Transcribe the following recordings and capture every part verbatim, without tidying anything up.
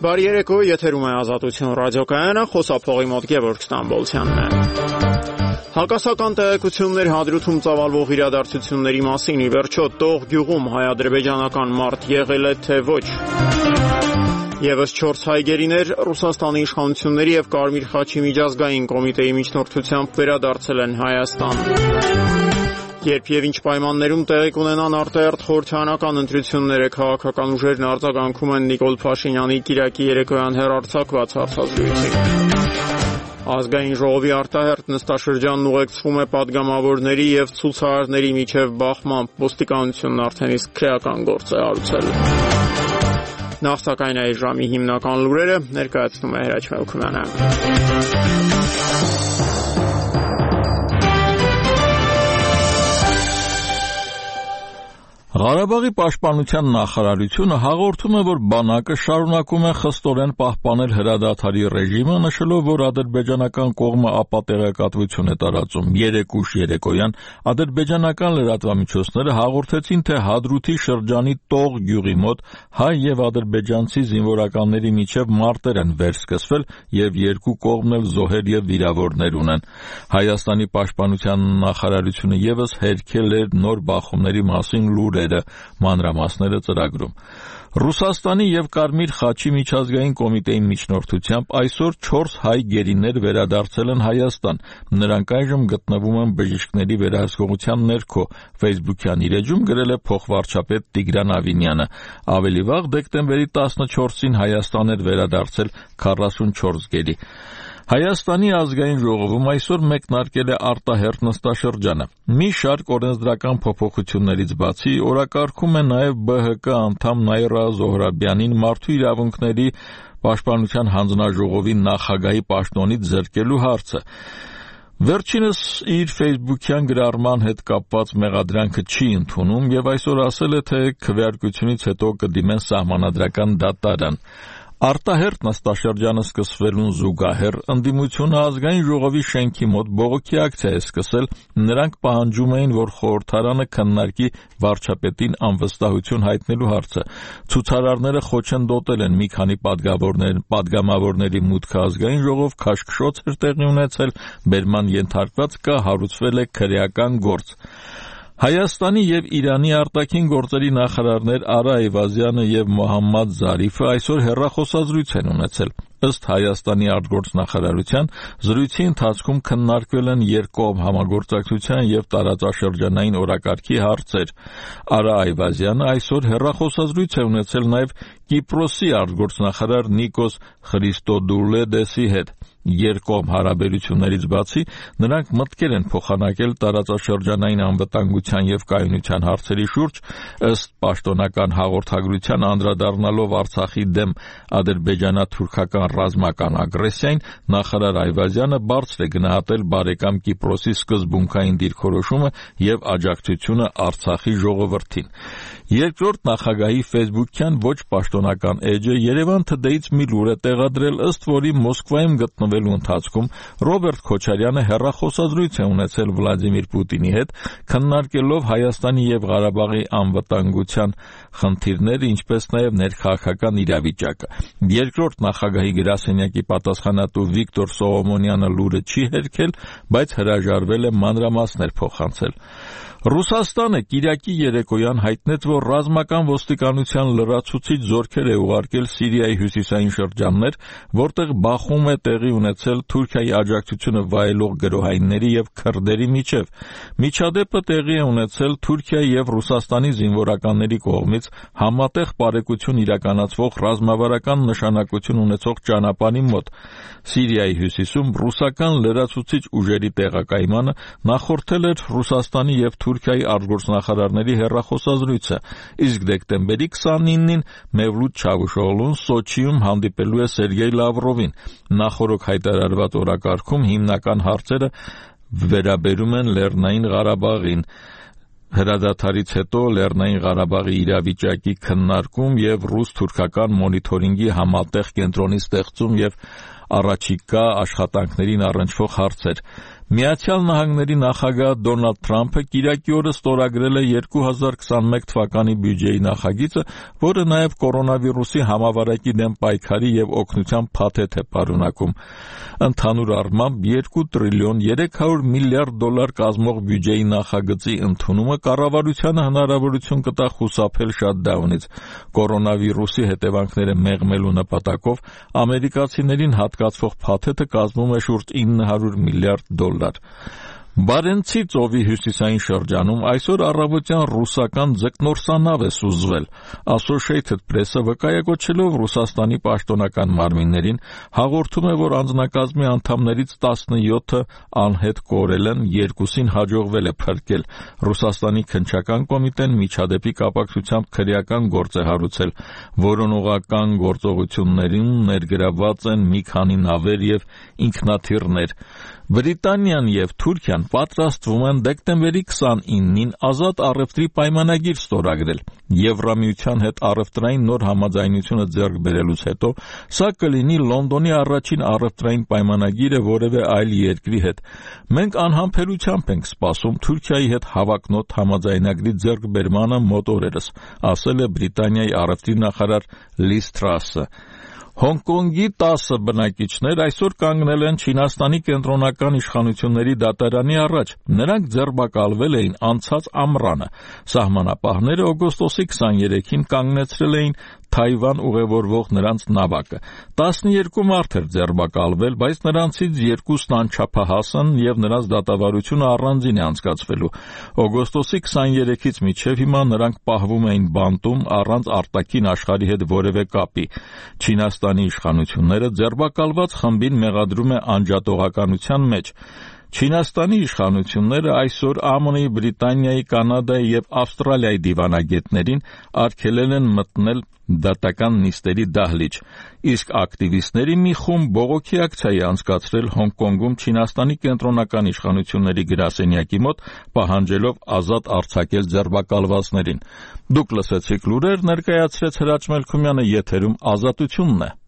Բարի երեկո, եթերում է Ազատություն ռադիոկայանը, խոսափողի մոտ Գևորգ Ստամբոլցյանն է։ Հակասական տեղեկություններ Հադրութում ծավալվող իրադարձությունների մասին ի վերջո Տող գյուղում հայ-ադրբեջանական մարդ եղել է թե ոչ։ Եվս չորս հայ գերիներ Ռուսաստանի իշխանությունների և Կարմիր խաչի միջազգային կոմիտեի միջնորդությամբ վերադարձել են Հայաստան։ Երբ և ինչ պայմաններում տեղի կունենան արտահերթ խորհրդարանական ընտրությունները, քաղաքական ուժերն արձագանքում են Նիկոլ Փաշինյանի կիրակի երեկոյան հեռարձակված հարցազրույցին։ Ազգային ժողովի արտահերթ նստաշրջանն ուղեկցվում է պատգամավորների և ցուցարարների միջև բախմամբ, ոստիկանությունն արդեն իսկ քրեական գործ է հարուցել։ Նախ սակայն այս ժամի հիմնական լուրերը ներկայացնում է Հրաչ Մելքումյանը։ Ղարաբաղի պաշտպանության նախարարությունը հաղորդում է, որ բանակը շարունակում է խստորեն պահպանել հրադադարի ռեժիմը, նշելով, որ ադրբեջանական կողմը ապատեղեկատվություն է տարածում։ Երեկ ուշ երեկոյան ադրբեջանական լրատվամիջոցները հաղորդեցին, թե Հադրութի շրջանի Տող գյուղի մոտ հայ և ադրբեջանցի զինվորականների միջև մարտեր են վերսկսվել և երկու կողմն էլ զոհեր և վիրավորներ ունեն։ Հայաստանի պաշտպանության նախարարությունը ևս հերքել էր նոր բախումների մասին լուրեր մանրամասները ծրագրում։ Ռուսաստանի և Կարմիր խաչի միջազգային կոմիտեի միջնորդությամբ այսօր չորս հայ գերիներ վերադարձել են Հայաստան։ Նրանք այժմ գտնվում են բժիշկների վերահսկողության ներքո, Facebook-յան իր էջում գրել է փոխվարչապետ Տիգրան Ավինյանը։ Ավելի վաղ դեկտեմբերի տասնչորսին Հայաստան էր վերադարձել քառասունչորս գերի։ Հայաստանի ազգային ժողովում այսօր մեկնարկել է արտահերթ նստաշրջանը։ Մի շարք օրենսդրական փոփոխություններից բացի օրակարգում է նաև B H K անդամ Նաիրա Զոհրաբյանին մարդու իրավունքների պաշտպանության հանձնաժողովի նախագահի պաշտոնից զրկելու հարցը։ Վերջինս իր Facebook-յան գրառման հետ կապված մեղադրանքը չի ընդունում և այսօր ասել է, թե քվեարկությունից հետո կդիմեն սահմանադրական դատարան։ Արտահերթ նստաշրջանը սկսվելուն զուգահեռ ընդդիմությունը ազգային ժողովի շենքի մոտ բողոքի ակցիա է սկսել։ Նրանք պահանջում էին, որ խորհրդարանը քննարկի վարչապետին անվստահություն հայտնելու հարցը։ Ցուցարարները խոչընդոտել են մի քանի պատգամավորների մուտքը ազգային ժողով, քաշքշոց էր տեղի ունեցել, բերման ենթարկված կա, հարուցվել է քրեական գործ։ Հայաստանի և Իրանի արտաքին գործերի նախարարներ Արա Այվազյանը և Մոհամմադ Զարիֆը այսօր հեռախոսազրույց են ունեցել։ Ըստ Հայաստանի արտգործնախարարության, զրույցի ընթացքում քննարկվել են երկկողմ համագործակցության և տարածաշրջանային օրակարգի հարցեր։ Արա Այվազյանը այսօր հեռախոսազրույց է ունեցել նաև Կիպրոսի արտգործնախարար Նիկոս Խրիստոդուլեդեսի հետ։ Երկկողմ հարաբերություններից բացի նրանք մտքեր են փոխանակել տարածաշրջանային անվտանգության և կայունության հարցերի շուրջ։ Ըստ պաշտոնական հաղորդագրության, անդրադառնալով Արցախի դեմ ադրբեջանա-թուրքական ռազմական ագրեսիային, նախարար Այվազյանը բարձր է գնահատել բարեկամ Կիպրոսի սկզբունքային դիրքորոշումը և աջակցությունը Արցախի ժողովրդին։ Երկրորդ նախագահի Facebook-յան ոչ պաշտոնական էջը Երևան Today-ից մի լուր է տեղադրել, ըստ որի Մոսկվայում գտնվելու ընթացքում Ռոբերտ Քոչարյանը հեռախոսազրույց է ունեցել Վլադիմիր Պուտինի հետ, քննարկելով Հայաստանի և Ղարաբաղի անվտանգության խնդիրները, ինչպես նաև ներքաղաքական իրավիճակը։ Երկրորդ նախագահի գրասենյակի պատասխանատու Վիկտոր Սողոմոնյանը լուրը չի հերքել, բայց հրաժարվել է մանրամասներ փոխանցել։ Ռուսաստանը կիրակի երեկոյան հայտնեց, որ ռազմական ոստիկանության լրացուցիչ զորքեր է ուղարկել Սիրիայի հյուսիսային շրջաններ, որտեղ բախում է տեղի ունեցել Թուրքիայի աջակցությունը վայելող գրոհայինների և քրդերի միջև։ Միջադեպը տեղի է ունեցել Թուրքիայի և Ռուսաստանի զինվորականների կողմից համատեղ պարեկություն իրականացվող ռազմավարական նշանակություն ունեցող ճանապարհի մոտ։ Սիրիայի հյուսիսում ռուսական լրացուցիչ ուժերի տեղակայմանը նախորդել էր Ռուսաստանի և Թուրքիայի արտգործնախարարների հեռախոսազրույցը, իսկ դեկտեմբերի քսանինին Մևլութ Չավուշօղլուն Սոչիում հանդիպելու է Սերգեյ Լավրովին։ Նախօրոք հայտարարված օրակարգում հիմնական հարցերը վերաբերում են Լեռնային Ղարաբաղին։ Հրադադարից հետո Լեռնային Ղարաբաղի իրավիճակի քննարկում և ռուս-թուրքական մոնիթորինգի համատեղ կենտրոնի ստեղծում և առաջիկա աշխատանքներին առնչվող հարցեր։ Միացյալ Նահանգների նախագահ Դոնալդ Թրամփը կիրակի օրը ստորագրել է երկու հազար քսանմեկ թվականի բյուջեի նախագիծը, որը նաև կորոնավիրուսի համավարակի դեմ պայքարի եւ օգնության փաթեթ է պարունակում։ Ընդհանուր առմամբ երկու տրիլիոն երեք հարյուր միլիարդ դոլար կազմող բյուջեի նախագծի ընդունումը կառավարությանը հնարավորություն կտա խուսափել շատդաունից։ Կորոնավիրուսի հետևանքները մեղմելու նպատակով ամերիկացիներին հատկացվող փաթեթը կազմում է շուրջ ինը հարյուր միլիարդ դոլար։ Բարենցի ծովի հյուսիսային շրջանում այսօր առավոտյան ռուսական ձկնորսանավ է սուզվել։ Associated Press-ը վկայակոչելով Ռուսաստանի պաշտոնական մարմիններին հաղորդում է, որ անձնակազմի անդամներից տասնյոթը անհետ կորել են, երկուսին հաջողվել է փրկել։ Ռուսաստանի քննչական կոմիտեն միջադեպի կապակցությամբ քրեական գործ է հարուցել։ Որոնողական գործողություններին ներգրավված են մի քանի նավեր եւ ինքնաթիռներ։ Բրիտանիան եւ Թուրքիան պատրաստվում են դեկտեմբերի քսանինին ազատ առևտրի պայմանագիր ստորագրել։ Եվրամիության հետ առևտրային նոր համաձայնությունը ձեռք բերելուց հետո սա կլինի Լոնդոնի առաջին առևտրային պայմանագիրը որևէ այլ երկրի հետ։ Մենք անհամբերությամբ ենք սպասում Թուրքիայի հետ հավակնոտ համաձայնագրի ձեռքբերմանը մոտ օրերս, ասել է Բրիտանիայի առևտրի նախարար Լիզ Թրասը։ Հոնկոնգի տասը բնակիչներ այսօր կանգնել են Չինաստանի կենտրոնական իշխանությունների դատարանի առաջ։ Նրանք ձերբակալվել էին անցած ամռանը։ Սահմանապահները օգոստոսի քսաներեքին կանգնեցրել էին Թայվան ուղևորվող նրանց նավակը։ տասնյոթ մարդ էր ձերբակալվել, բայց նրանցից երկուսն անչափահաս են եւ նրանց դատավարությունը առանձին է անցկացվելու։ Օգոստոսի քսաներեքից մինչեւ հիմա նրանք պահվում էին բանտում առանց արտաքին աշխարհի հետ որևէ կապի։ Չինաստանի իշխանությունները ձերբակալված խմբին մեղադրում է անջատողականության մեջ։ Չինաստանի իշխանությունները այսօր ԱՄՆ-ի, Բրիտանիայի, Կանադայի եւ Ավստրալիայի դիվանագետներին արգելել են մտնել դատական նիստերի դահլիճ, իսկ ակտիվիստների մի խումբ բողոքի ակցիա է անցկացրել Հոնկոնգում Չինաստանի կենտրոնական իշխանությունների գրասենյակի մոտ, պահանջելով ազատ արձակել ձերբակալվածներին։ Դուք լսեցիք լուրեր, ներկայացրեց Հրաչ Մելքումյանը, եթերում Ազատությունն է։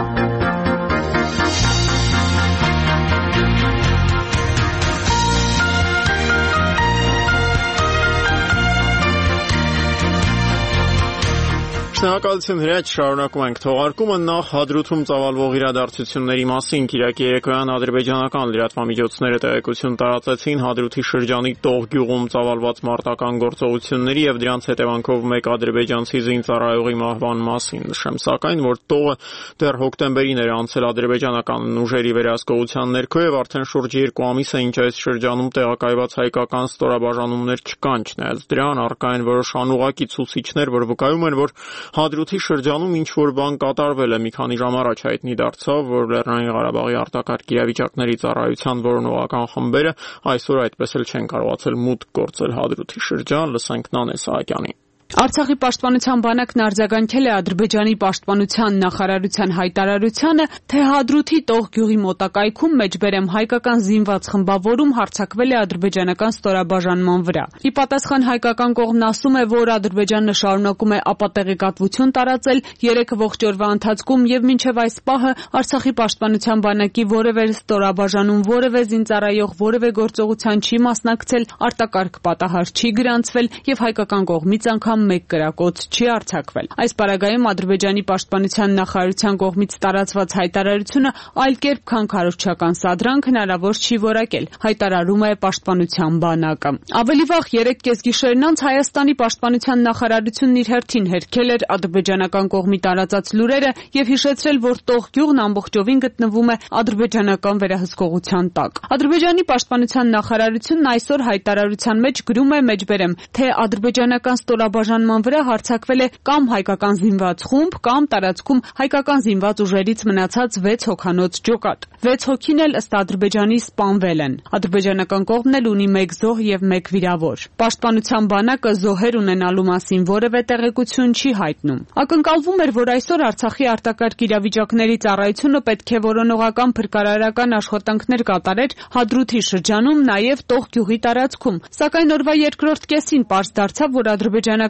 Շնորհակալություն Հրաչ, շարունակում ենք թողարկումը։ Նախ Հադրութում ծավալվող իրադարձությունների մասին Կիրակի երեկոյան ադրբեջանական լրատվամիջոցները տեղեկություն տարածեցին Հադրութի շրջանի Տող գյուղում ծավալված մարտական գործողությունների եւ դրանց հետևանքով մեկ ադրբեջանցի զինծառայողի մահվան մասին։ Նշեմ սակայն, որ Տողը դեռ հոկտեմբերին էր անցել ադրբեջանական ուժերի վերահսկողության ներքո եւ արդեն շուրջ երկու ամիս է ինչ այս շրջանում տեղակայված հայկական ստորաբաժանումներ չկան, չնայած դրան առկա են որոշ անուղղակի ցուցիչներ, որ վկայում են, որ Հադրութի շրջանում ինչ-որ բան կատարվել է։ Մի քանի ժամ առաջ հայտնի դարձավ, որ Լեռնային Ղարաբաղի արտակարգ իրավիճակների ծառայության որոնողական խմբերը այսօր այդպես էլ չեն կարողացել մուտք գործել Հադրութի շրջան։ Լսենք Նանե Սահակյանին։ Արցախի պաշտպանության բանակն արձագանքել է Ադրբեջանի պաշտպանության նախարարության հայտարարությանը, թե Հադրութի Տող գյուղի մոտակայքում մեջբերեմ հայկական զինված խմբավորում հարձակվել է ադրբեջանական ստորաբաժանման վրա։ Ի պատասխան հայկական կողմն ասում է, որ Ադրբեջանը շարունակում է ապատեղեկատվություն տարածել երեք ողջ օրվա ընթացքում եւ մինչեւ այս պահը Արցախի պաշտպանության բանակի որևէ ստորաբաժանում որևէ զինծառայող որևէ գործողության չի մասնակցել, արտակարգ պատահար չի գրանցվել եւ հայկական կողմից անգամ մեկ կրակոց չի արձակվել։ Այս պարագայում Ադրբեջանի պաշտպանության նախարարության կողմից տարածված հայտարարությունը այլ կերպ, քան քարոզչական սադրանք հնարավոր չի որակել, հայտարարում է պաշտպանության բանակը։ Ավելի վաղ երեք կեսգիշերն անց Հայաստանի պաշտպանության նախարարությունն իր հերթին հերքել էր ադրբեջանական կողմի տարածած լուրերը եւ հիշեցրել, որ Տող գյուղն ամբողջովին գտնվում է ադրբեջանական վերահսկողության տակ։ Ադրբեջանի պաշտպանության նախարարությունն այսօր հայտարարության մեջ գրում է մեջբերեմ, թե ադրբեջանական ստորաբաժանման վրա հարձակվել է կամ հայկական զինված խումբ, կամ տարածքում հայկական զինված ուժերից մնացած վեց հոգանոց ջոկատ։ վեց հոգին էլ ըստ Ադրբեջանի սպանվել են։ Ադրբեջանական կողմն էլ ունի մեկ զոհ եւ մեկ վիրավոր։ Պաշտպանության բանակը զոհեր ունենալու մասին որևէ տեղեկություն չի հայտնում։ Ակնկալվում էր, որ այսօր Արցախի արտակարգ իրավիճակների ծառայությունը պետք է որոնողական փրկարարական աշխատանքներ կատարեր Հադրութի շրջանում, նաեւ Տող գյուղի տարածքում։ Սակայն օրվա երկրորդ կեսին պարզ դարձավ, որ ադրբեջանական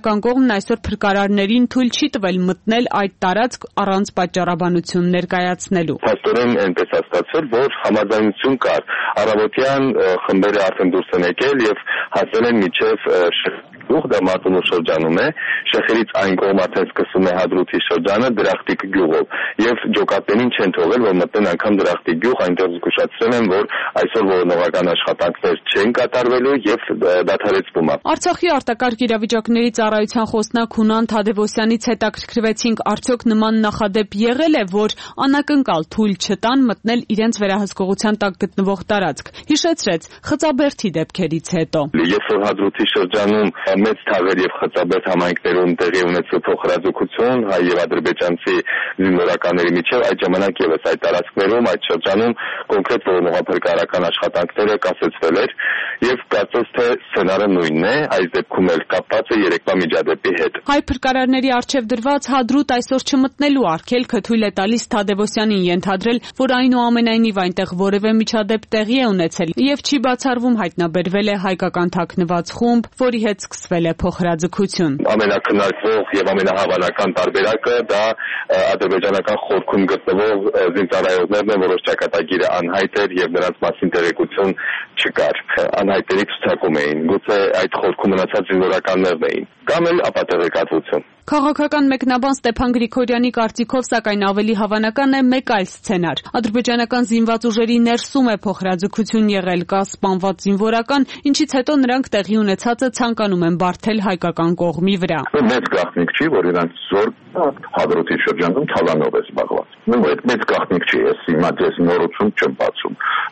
հայկական կողմն այսօր փրկարարներին թույլ չի տվել մտնել այդ տարածք առանց պատճառաբանություն ներկայացնելու։ Փաստորեն այնպես է ստացվել, որ համաձայնություն կար։ Առավոտյան խմբերը արդեն դուրս են եկել եւ հասել են մինչեւ Գյուղ դա Մարտունու շրջանում է, Շեխերից այն կողմ արդեն սկսում է Հադրութի շրջանը Դրախտիկ գյուղով եւ ջոկատներին չեն թողել, որ մտնեն անգամ Դրախտիկ գյուղ, այնտեղ զգուշացրել են, որ այսօր որոնողական աշխատանքներ չեն կատարվելու եւ դադարեցվում է։ Արցախի արտակարգ իրավիճակների ծառայության խոսնակ Հունան Թադևոսյանից հետաքրքրվեցինք, արդյոք նման նախադեպ եղել է, որ անակնկալ թույլ չտան մտնել իրենց վերահսկողության տակ գտնվող տարածք։ Հիշեցրեց Խծաբերդի դեպքերից հետո։ Երբ որ Հադրութի շրջանում մեծ թաղեր եւ Խծաբերդ համայնքներում տեղի ունեցող փոխհրաձգություն հայ եւ ադրբեջանցի զինվորականների միջեւ, այդ ժամանակ եւս այդ տարածքներում, այդ շրջանում կոնկրետ որոնողափրկարարական աշխատանքները կասեցվել էր եւ կարծես թե սցենարը նույնն է, այս դեպքում էլ կապված է երեկվա միջադեպի հետ։ Հայ փրկարարների արչեւ դրված Հադրութ այսօր չմտնելու արգելքը թույլ է տալիս Թադևոսյանին ենթադրել, որ այնուամենայնիվ այնտեղ որևէ միջադեպ տեղի է ունեցել եւ չի բացառվում հայտնաբերվել է հայկական թաքնված խումբ, որի հետ սկսվել է փոխհրաձգություն։ Ամենակնարկվող եւ ամենահավանական տարբերակը դա ադրբեջանական խորքում գտնվող զինծառայողներն են, որոնց ճակատագիրը անհայտ էր եւ նրանց մասին տեղեկություն չկար։ Անհայտերի ցուցակում էին, գուցե այդ խորքում մնացած զինվորականներն էին, կամ էլ ապատեղեկատվություն։ Քաղաքական մեկնաբան Ստեփան Գրիգորյանի կարծիքով, սակայն ավելի հավանական է մեկ այլ սցենար։ Ադրբեջանական զինված ուժերի ներսում է փոխհրաձգություն եղել, կա սպանված զինվորական, ինչից հետո նրանք տեղի ունեցածը ցանկանում են բարթել հայկական կողմի վրա։ Մեծ գաղտնիք չի, որ իրանց զոր Հադրութի շրջանում թալանով է զբաղված։ Նույն այդ մեծ գաղտնիք չի, ես հիմա դες նորություն չեմ բացում։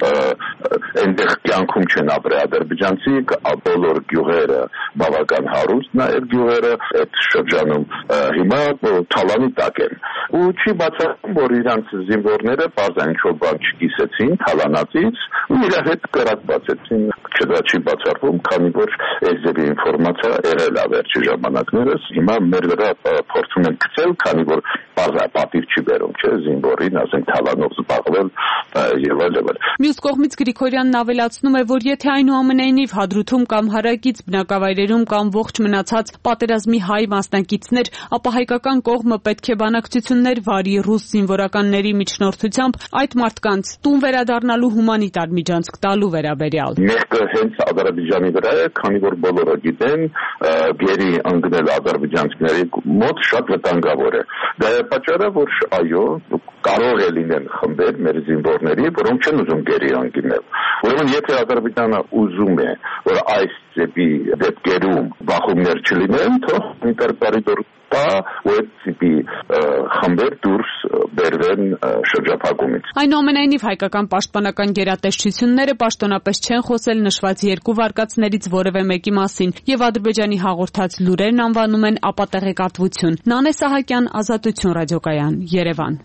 Այնտեղ կյանքում չեն ապրել ադրբեջանցի, բոլոր գյուղերը բավական հարուստ, նաև գյուղերը այդ շրջանում հիմա թալանի տակ են։ Ու չի բացառվում, որ իրանց զինվորները բարձր ինչ-որ բան չկիսեցին թալանածից ու իր հետ կրակացեցին։ Չդա չի բացառվում, քանի որ այս ձևի ինֆորմացիա եղել է վերջի ժամանակներս։ Հիմա մեր վրա փորձում են գցել, քանի որ բարձր պատիվ չի բերում, չէ, զինվորին, ասենք թալանով զբաղվել եւ այլն։ Մյուս կողմից Գրիգորյանն ավելացնում է, որ եթե այնուամենայնիվ Հադրութում կամ հարակից բնակավայրերում կամ ողջ մնացած պատերազմի հայ մասնակիցներ, ապա հայկական կողմը պետք է բանակցություններ վարի ռուս զինվորականների միջնորդությամբ այդ մարդկանց տուն վերադառնալու հումանիտար միջանցք տալու վերաբերյալ։ Մեկը հենց Ադրբեջանի վրա է, քանի որ բոլորը գիտեն, գերի ընկնել ադրբեջանցիների մոտ շատ վտանգավոր է։ Դա է պատճառը, որ այո, կարող է լինեն խմբեր մեր զինվորների, որոնք չեն ուզում գերի ընկնել։ Ուրեմն եթե Ադրբեջանը ուզում է, որ այս ձևի դեպքերում բախումներ չլինեն, թող ինտերկորիդոր տա ու այդ տիպի խմբեր դուրս բերվեն շրջափակումից։ Այնուամենայնիվ հայկական պաշտպանական գերատեսչությունները պաշտոնապես չեն խոսել նշված երկու վարկածներից որևէ մեկի մասին եւ Ադրբեջանի հաղորդած լուրերն անվանում են ապատեղեկատվություն։ Նանե Սահակյան, Ազատություն ռադիոկայան, Երևան։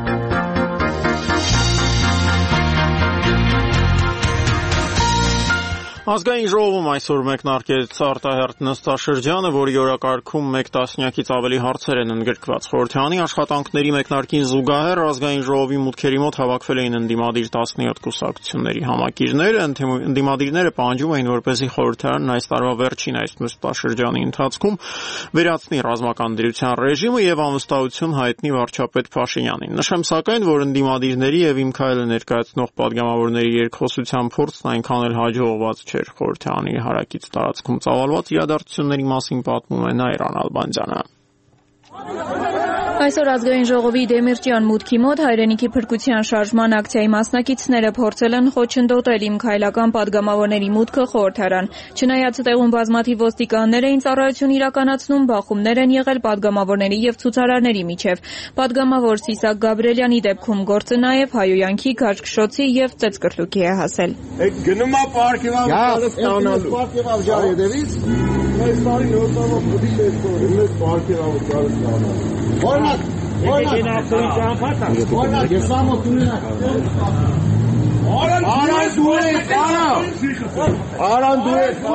Ազգային ժողովում այսօր մեկնարկեց արտահերթ նստաշրջանը, որի օրակարգում մեկ տասնյակից ավելի հարցեր են ընդգրկված։ Խորհրդարանի աշխատանքների մեկնարկին զուգահեռ Ազգային ժողովի մուտքերի մոտ հավաքվել էին ընդդիմադիր տասնյոթ կուսակցությունների համակիրներ։ Ընդդիմադիրները պահանջում էին, որպեսզի խորհրդարանն այս տարվա վերջին այս նստաշրջանի ընթացքում վերացնի ռազմական դրության ռեժիմը եւ անվստահություն հայտնի վարչապետ Փաշինյանին։ Նշեմ սակայն, որ ընդդիմադիրների եւ Իմ քայլը ներկայացնող падգամավորների երկխոսության փորձն այնքան էլ հաջողված չէր։ Խորհրդարանի հարակից տարածքում ծավալված իրադարձությունների մասին պատմում է Նայրան Ալբանդյանը։ Այսօր Ազգային ժողովի Դեմիրճյան մուտքի մոտ հայրենիքի փրկության շարժման ակցիայի մասնակիցները փորձել են խոչընդոտել Իմ քայլական падգամավորների մուտքը խորհրդարան։ Չնայած տեղում բազմաթիվ ոստիկաններ էին ծառայություն իրականացնում, բախումներ են եղել падգամավորների եւ ցուցարարների միջև։ Падգամավոր Սիսակ Գաբրելյանի դեպքում գործը նաեւ հայոյանքի, Գաչքշոցի եւ Ծեծկրտուկի է հասել։ Գնում է պարկեվավ, ստանալու։ Պարկեվավ ջարեդևից, այս բարի նորտավով պիտի տեսնոր, մեծ պարկեվավ ջարեդևից։ Օրինակ, օրինակ, օրինակ, ես ամոթ ունենակ։ Արան դու ես, արան, արան դու ես,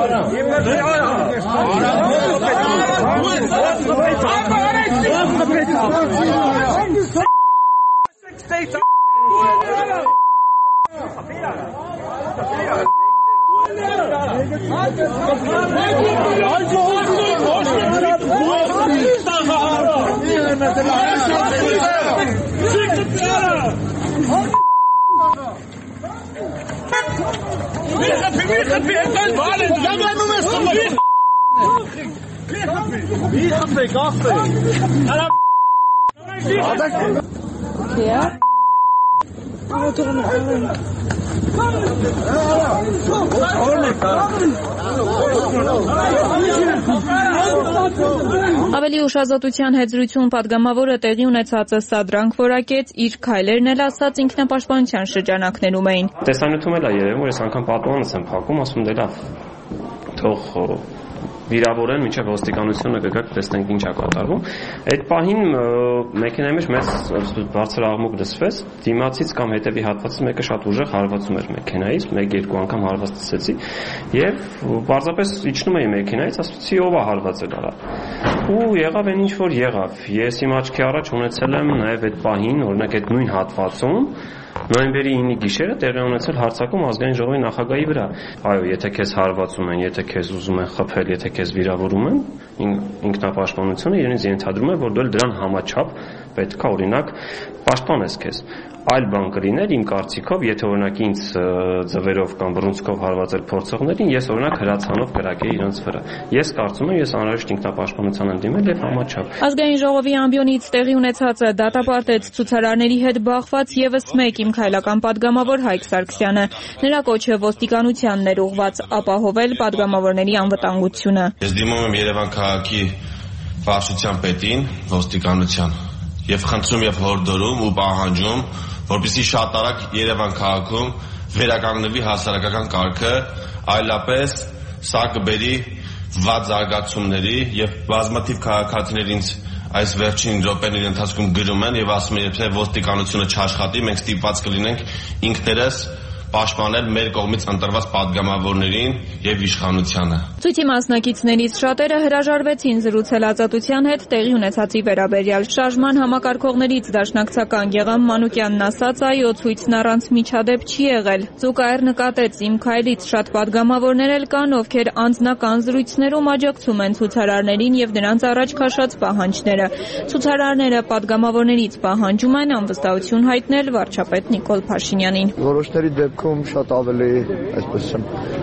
Ավելի ուշ Ազատության հետ զրույցում պատգամավորը տեղի ունեցածը սադրանք որակեց, իր քայլերն էլ ասած ինքնապաշտպանության շրջանակներում էին։ Տեսանյութում էլ է երևում, որ ես անգամ պատուհանս եմ փակում, ասում դե լավ, թող վիրավորեն, մինչև ոստիկանությունը կգա կտեսնենք ինչ է կատարվում։ Այդ պահին մեքենայի մեջ մեծ բարձր աղմուկ լսվեց, դիմացից կամ հետևի հատվածից մեկը շատ ուժեղ հարվածում էր մեքենայից, մեկ-երկու անգամ հարված լսեցի եւ պարզապես իջնում էի մեքենայից, ասացի ով է հարվածել արա։ Ու եղավ այն ինչ որ եղավ։ Ես իմ աչքի առաջ ունեցել եմ նաեւ այդ պահին, օրինակ այդ նույն հատվածում նոյեմբերի ինը գիշերը տեղի ունեցել հարձակում ազգային ժողովի նախագահի վրա։ Այո, եթե քեզ հարվածում են, եթե քեզ ուզում են խփել, եթե քեզ վիրավորում են, ինքնապաշտպանությունը իրենից ենթադրում է, որ դու դրան համաչափ պետք է օրինակ պաշտպանես քեզ։ Այլ բան կլիներ իմ կարծիքով, եթե օրինակ ինձ ձվերով կամ բռունցքով հարվածել փորձողներին, ես օրինակ հրացանով կրակեի իրենց վրա։ Ես կարծում եմ, ես անհրաժեշտ ինքնապաշտպանության եմ դիմել եւ համաչափ։ Ազգային ժողովի ամբիոնից տեղի ունեցածը դատապարտեց ցուցարարների հետ բախված եւս մեկ իմ քայլական падգամավոր Հայկ Սարգսյանը։ Նրա կոչը ոստիկանությանն էր ուղղված ապահովել падգամավորների անվտանգությունը։ Ես դիմում եմ Երևան քաղաքի վարչության պետին, ոստիկանության եւ խնդրում եւ հորդորում ու պահանջում, որպեսզի շատ արագ Երևան քաղաքում վերականգնվի հասարակական կարգը, այլապես սա կբերի վատ զարգացումների եւ բազմաթիվ քաղաքացիներ ինձ այս վերջին րոպեների ընթացքում գրում են եւ ասում են, եթե ոստիկանությունը չաշխատի, մենք ստիպված կլինենք ինքներս պաշտպանել մեր կողմից ընտրված падգամավորներին եւ իշխանությանը։ Ցույցի մասնակիցներից շատերը հրաժարվեցին զրուցել Ազատության հետ տեղի ունեցածի վերաբերյալ։ Շարժման համակարգողներից դաշնակցական Գեգամ Մանուկյանն ասաց, այո, ցույցն առանց միջադեպ չի եղել։ Զուգահեռ նկատեց, իմ քայլից շատ падգամավորներ էլ կան, ովքեր անձնական զրույցներում աջակցում են ցուցարարներին եւ նրանց առաջ քաշած պահանջները։ Ցուցարարները падգամավորներից պահանջում են անվստահություն հայտնել վարչապետ Նիկոլ Փաշինյանին։ Որոշների դեպքում շատ ավելի, այսպես ասեմ,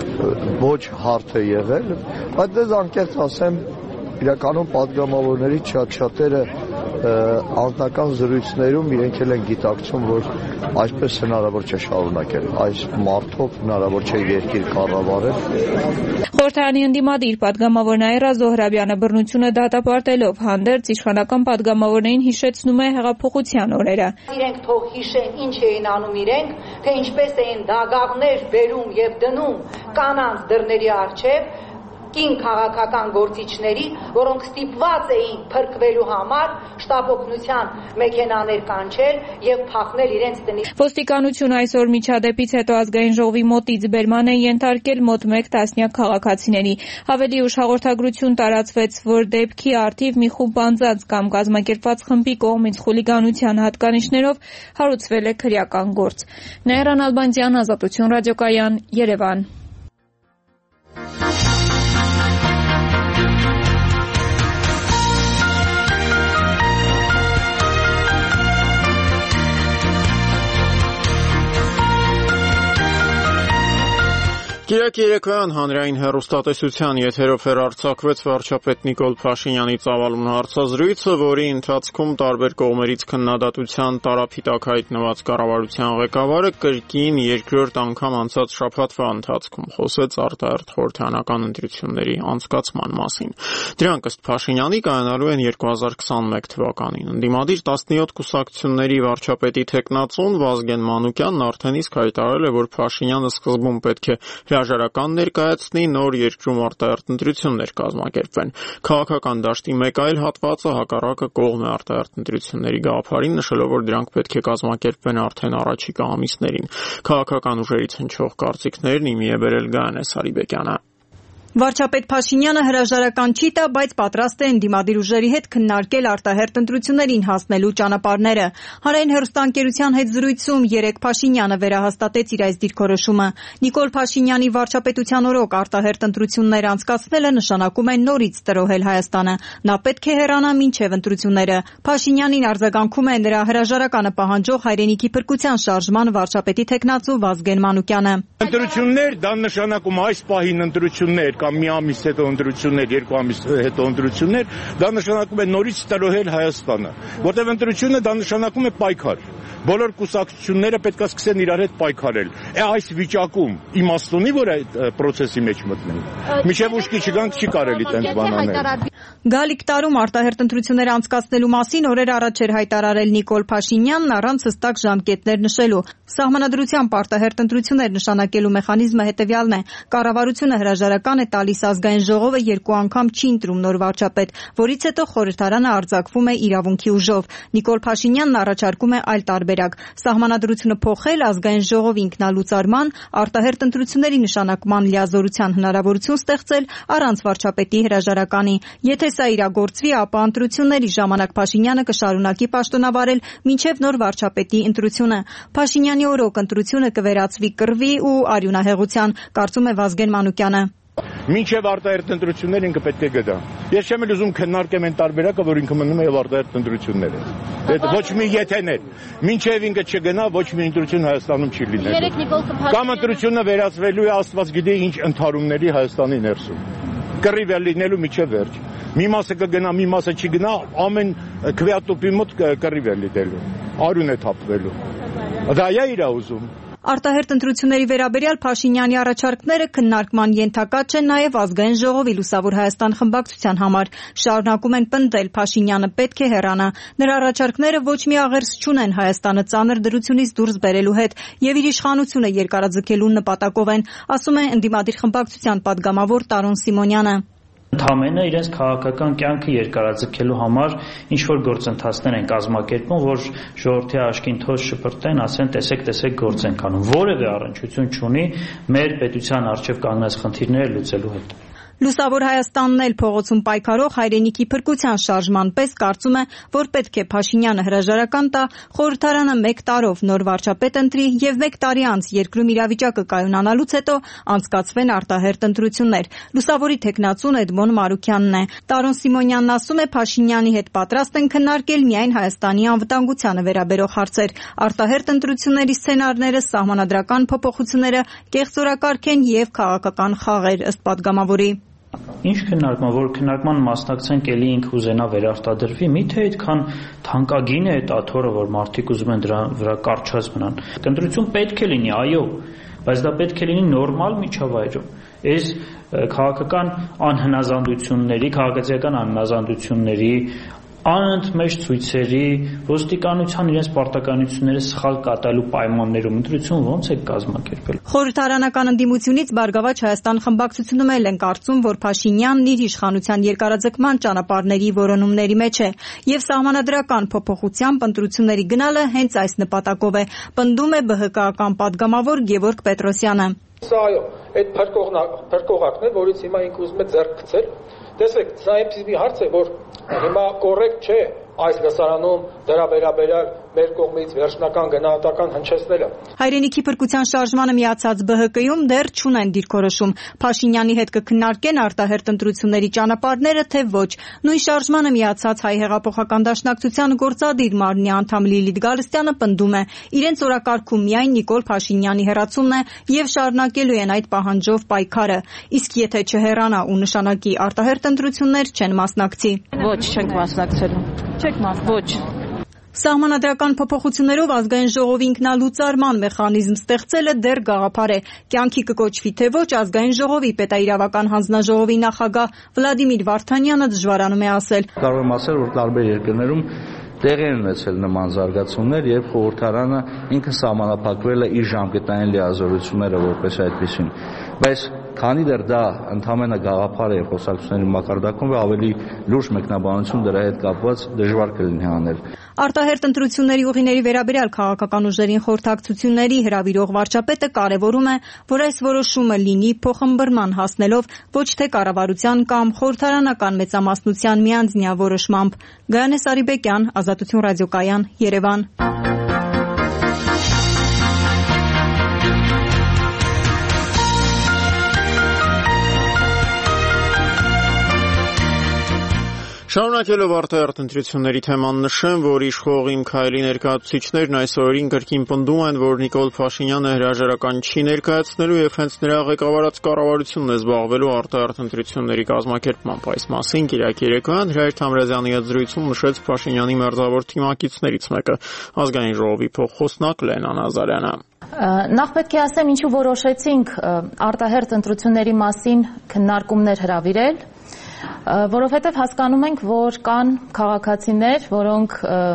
ոչ հարթ է եղել, բայց դες անկեղծ ասեմ, իրականում падգամավորների շատ-շատերը անձնական զրույցներում իրենք էլ են գիտակցում, որ այսպես հնարավոր չէ շարունակել, այս մարդով հնարավոր չէ երկիր կառավարել։ Խորհրդարանի ընդդիմադիր падգամավոր Նաիրա Զոհրաբյանը բռնությունը դատապարտելով հանդերձ իշխանական падգամավորներին հիշեցնում է հեղափոխության օրերը։ Իրենք թող հիշեն ինչ էին անում իրենք, թե ինչպես էին դագաղներ բերում եւ դնում կանանց դռների առջեւ կին քաղաքական գործիչների, որոնք ստիպված էին փրկվելու համար շտապօգնության մեքենաներ կանչել եւ փախնել իրենց տնից։ Ոստիկանությունը այսօր միջադեպից հետո ազգային ժողովի մոտից բերման է ենթարկել մոտ մեկ տասնյակ քաղաքացիների։ Ավելի ուշ հաղորդագրություն տարածվեց, որ դեպքի առթիվ մի խումբ անձանց կամ կազմակերպված խմբի կողմից խուլիգանության հատկանիշներով հարուցվել է քրեական գործ։ Նաիրա Նալբանդյան, Ազատություն ռադիոկայան, Երևան։ Կիրակի երեկոյան հանրային հեռուստատեսության եթերով հեռարձակվեց վարչապետ Նիկոլ Փաշինյանի ծավալուն հարցազրույցը, որի ընթացքում տարբեր կողմերից քննադատության տարափիտակ հայտնված կառավարության ղեկավարը կրկին երկրորդ անգամ անցած շաբաթվա ընթացքում խոսեց արտահերթ խորհրդարանական ընտրությունների անցկացման մասին։ Դրանք ըստ Փաշինյանի կայանալու են երկու հազար քսանմեկ թվականին։ Ընդդիմադիր տասնյոթ կուսակցությունների վարչապետի թեկնածուն Վազգեն Մանուկյանն արդեն իսկ հայտարարել է, որ Փաշինյանը սկզբում պետք է հրաժարական ներկայացնի, նոր երկրում արտահերթ ընտրություններ կազմակերպվեն։ Քաղաքական դաշտի մեկ այլ հատվածը հակառակը կողմ է արտահերթ ընտրությունների գաղափարին, նշելով, որ դրանք պետք է կազմակերպվեն արդեն առաջիկա ամիսներին։ Քաղաքական ուժերից հնչող կարծիքներն իմի է բերել Գայանե Սարիբեկյանը։ Վարչապետ Փաշինյանը հրաժարական չի տա, բայց պատրաստ է ընդդիմադիր ուժերի հետ քննարկել արտահերթ ընտրություններին հասնելու ճանապարհները։ Հանրային հեռուստաընկերության հետ զրույցում երեկ Փաշինյանը վերահաստատեց իր այս դիրքորոշումը։ Նիկոլ Փաշինյանի վարչապետության օրոք արտահերթ ընտրություններ անցկացնելը նշանակում է նորից տրոհել Հայաստանը։ Նա պետք է հեռանա մինչև ընտրությունները։ Փաշինյանին արձագանքում է նրա հրաժարականը պահանջող Հայրենիքի փրկության շարժման վարչապետի թեկնածու Վազգեն Մանուկյանը։ Ընտրություններ դա նշանակում այս պահին ընտրություններ կամ մի ամիս հետո ընտրություններ, երկու ամիս հետո ընտրություններ, դա նշանակում է նորից տրոհել Հայաստանը, որտեղ ընտրությունը դա նշանակում է պայքար։ Բոլոր կուսակցությունները պետք է սկսեն իրար հետ պայքարել։ Այս վիճակում իմաստ ունի, որ այդ process-ի մեջ մտնենք։ Մինչև ուշքի չգանք չի կարելի տենց բան անել։ Գալիք տարում արտահերթ ընտրություններ անցկացնելու մասին օրեր առաջ էր հայտարարել Նիկոլ Փաշինյանն առանց հստակ ժամկետներ նշելու։ Սահմանադրությամբ արտահերթ ընտրություններ նշանակելու մեխանիզմը հետևյալն է. կառավարությունը հրաժարական է տալիս ազգային ժողովը երկու անգամ չի ընտրում նոր վարչապետ, որից հետո խորհրդարանը արձակվում է իրավունքի ուժով։ Նիկոլ Փաշինյանն առաջարկում է այլ տարբերակ. սահմանադրությունը փոխել, ազգային ժողովի ինքնալուծարման, արտահերթ ընտրությունների նշանակման լիազորության հնարավորություն ստեղծել առանց վարչապետի հրաժարականի։ Եթե սա իրագործվի, ապա ընտրությունների ժամանակ Փաշինյանը կշարունակի պաշտոնավարել մինչև նոր վարչապետի ընտրությունը։ Փաշինյանի օրոք ընտրությունը կվերածվի կռվի ու արյունահեղության, կարծում է Վազգեն Մանուկյանը։ Մինչև արտահերթ ընտրություններ ինքը պետք է գտա։ Ես չեմ էլ ուզում քննարկեմ այն տարբերակը, որ ինքը մնում է եւ արտահերթ ընտրությունները։ Դա ոչ մի եթեներ։ Մինչև ինքը չգնա, ոչ մի ընտրություն Հայաստանում չի լինելու։ Կամ ընտրությունը վերածվելու է Աստված գիտի ինչ ընդհարումների Հայաստանի ներսում։ Կռիվ է լինելու միջև վերջ։ Մի մասը կգնա, մի մասը չի գնա, ամեն քվեատոպի մոտ կռիվ է լինելու։ Արյուն է թափվելու։ Դա է իրա ուզում։ Արտահերթ ընտրությունների վերաբերյալ Փաշինյանի առաջարկները քննարկման ենթակա չեն նաև ազգային ժողովի Լուսավոր Հայաստան խմբակցության համար։ Շարունակում են պնդել Փաշինյանը պետք է հեռանա։ Նրա առաջարկները ոչ մի աղերս չունեն Հայաստանը ծանր դրությունից դուրս բերելու հետ եւ իր իշխանությունը երկարաձգելու նպատակով են, ասում է ընդդիմադիր խմբակցության падգամավոր Տարոն Սիմոնյանը։ Ընդհանրապես իրենց քաղաքական կյանքը երկարաձգելու համար ինչ որ գործընթացներ են կազմակերպում, որ ժողովրդի աչքին թոզ շպրտեն, ասեն տեսեք, տեսեք գործ ենք անում։ Որևէ առնչություն չունի մեր պետության առջև կանգնած խնդիրները լուծելու հետ։ Լուսավոր Հայաստանն էլ փողոցում պայքարող Հայրենիքի փրկության շարժման պես կարծում է, որ պետք է Փաշինյանը հրաժարական տա, խորհրդարանը մեկ տարով նոր վարչապետ ընտրի եւ մեկ տարի անց երկրում իրավիճակը կայունանալուց հետո անցկացվեն արտահերթ ընտրություններ։ Լուսավորի թեկնածուն Էդմոն Մարուկյանն է։ Տարոն Սիմոնյանն ասում է Փաշինյանի հետ պատրաստ են քննարկել միայն Հայաստանի անվտանգությանը վերաբերող հարցեր։ Արտահերթ ընտրությունների սցենարները, սահմանադրական փոփոխությունները կեղծորակարգ են եւ քաղաքական խաղեր ըստ падգամավորի։ Ինչ քննարկման, որ քննարկման մասնակցենք էլի ինքը ուզենա վերարտադրվի, միթե այդքան թանկագին է այդ աթոռը, որ մարդիկ ուզում են դրա վրա կարճած մնան։ Ընտրություն պետք է լինի, այո, բայց դա պետք է լինի նորմալ միջավայրում։ Այս քաղաքական անհնազանդությունների, քաղաքացիական անհնազանդությունների, անընդմեջ ցույցերի, ոստիկանության իրենց պարտականությունները սխալ կատարելու պայմաններում ընտրություն ո՞նց է կազմակերպել։ Խորհրդարանական ընդդիմությունից Բարգավաճ Հայաստան խմբակցությունում էլ են կարծում, որ Փաշինյանն իր իշխանության երկարաձգման ճանապարհների որոնումների մեջ է եւ սահմանադրական փոփոխությամբ ընտրությունների գնալը հենց այս նպատակով է, պնդում է ԲՀԿ-ական падգամավոր Գևորգ Պետրոսյանը։ Սա այո, այդ փրկողակն է, որից հիմա ինքը ուզում է ձեռք գցել։ Տեսեք, սա այնպես մի հարց է, որ հիմա կոռեկտ չէ այս լսարանում դրա վերաբերյալ մեր կողմից վերջնական գնահատական հնչեցնելը։ Հայրենիքի փրկության շարժմանը միացած ԲՀԿ-ում դեռ չունեն դիրքորոշում։ Փաշինյանի հետ կքննարկեն արտահերթ ընտրությունների ճանապարհները, թե ոչ։ Նույն շարժմանը միացած Հայ հեղափոխական դաշնակցության գործադիր մարմնի անդամ Լիլիթ Գալստյանը պնդում է, իրենց օրակարգում միայն Նիկոլ Փաշինյանի հեռացումն է եւ շարունակելու են այդ պահանջով պայքարը։ Իսկ եթե չհեռանա ու նշանակի արտահերթ ընտրություններ, չեն մասնակցի։ Ոչ, չենք մասնակցելու։ Չեք մասնակցի։ Ոչ։ Սահմանադրական փոփոխություններով ազգային ժողովի ինքնալուծարման մեխանիզմ ստեղծելը դեռ գաղափար է։ Կյանքի կկոչվի թե ոչ, ազգային ժողովի պետաիրավական հանձնաժողովի նախագահ Վլադիմիր Վարդանյանը դժվարանում է ասել։ Կարող եմ ասել, որ տարբեր երկրներում տեղի են ունեցել նման զարգացումներ, երբ խորհրդարանը ինքը սահմանափակվել է իր ժամկետային լիազորությունները որպես այդպեսին։ Բայց Քանի դեռ դա ընդհանրապես գաղափար է խոսակցությունների մակարդակում եւ ավելի լուրջ մեկնաբանություն դրա հետ կապված դժվար կլինի անել։ Արտահերթ ընտրությունների ուղիների վերաբերյալ քաղաքական ուժերին խորհրդակցությունների հրավիրող վարչապետը կարևորում է, որ այս որոշումը լինի փոխըմբռնման հասնելով ոչ թե կառավարության կամ խորհրդարանական մեծամասնության միանձնյա որոշմամբ։ Գայանե Սարիբեկյան, Ազատություն ռադիոկայան, Երևան։ Շարունակելով արտահերթ ընտրությունների թեման նշեմ, որ իշխող Իմ Քայլի ներկայացուցիչներն այս օրերին կրկին պնդում են, որ Նիկոլ Փաշինյանը հրաժարական չի ներկայացնելու եւ հենց նրա ղեկավարած կառավարությունն է զբաղվելու արտահերթ ընտրությունների կազմակերպմամբ։ Այս մասին Կիրակի երեկոյան Հրայր Թամրազյանի հետ զրույցում նշեց Փաշինյանի մերձավոր թիմակիցներից մեկը, Ազգային ժողովի փոխխոսնակ Լենա Նազարյանը։ Նախ պետք է ասեմ, ինչու որոշեցինք արտահերթ ընտրությունների մասին քննարկումներ հրավիրել, որովհետև հասկանում ենք, որ կան քաղաքացիներ, որոնք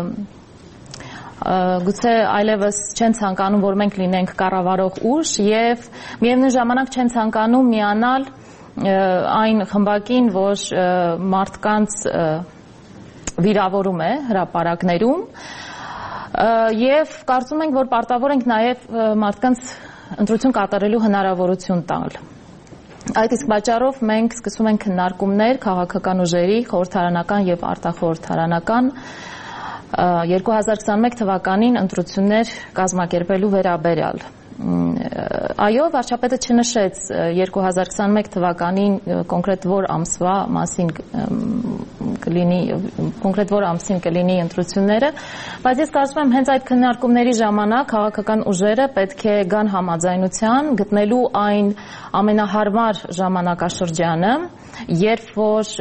գուցե այլևս չեն ցանկանում, որ մենք լինենք կառավարող ուժ եւ միևնույն ժամանակ չեն ցանկանում միանալ այն խմբակին, որ մարդկանց վիրավորում է հրապարակներում եւ կարծում ենք, որ պարտավոր ենք նաեւ մարդկանց ընտրություն կատարելու հնարավորություն տալ։ Այդ իսկ պատճառով մենք սկսում ենք քննարկումներ քաղաքական ուժերի խորհրդարանական եւ արտախորհրդարանական երկու հազար քսաներեք թվականին ընտրություններ կազմակերպելու վերաբերյալ։ Այո, վարչապետը չնշեց երկու հազար քսաներեք թվականին կոնկրետ որ ամսվա մասին կլինի, կոնկրետ որ ամսին կլինի ընտրությունները, բայց ես կարծում եմ հենց այդ քննարկումների ժամանակ քաղաքական ուժերը պետք է գան համաձայնության գտնելու այն ամենահարմար ժամանակաշրջանը, երբ որ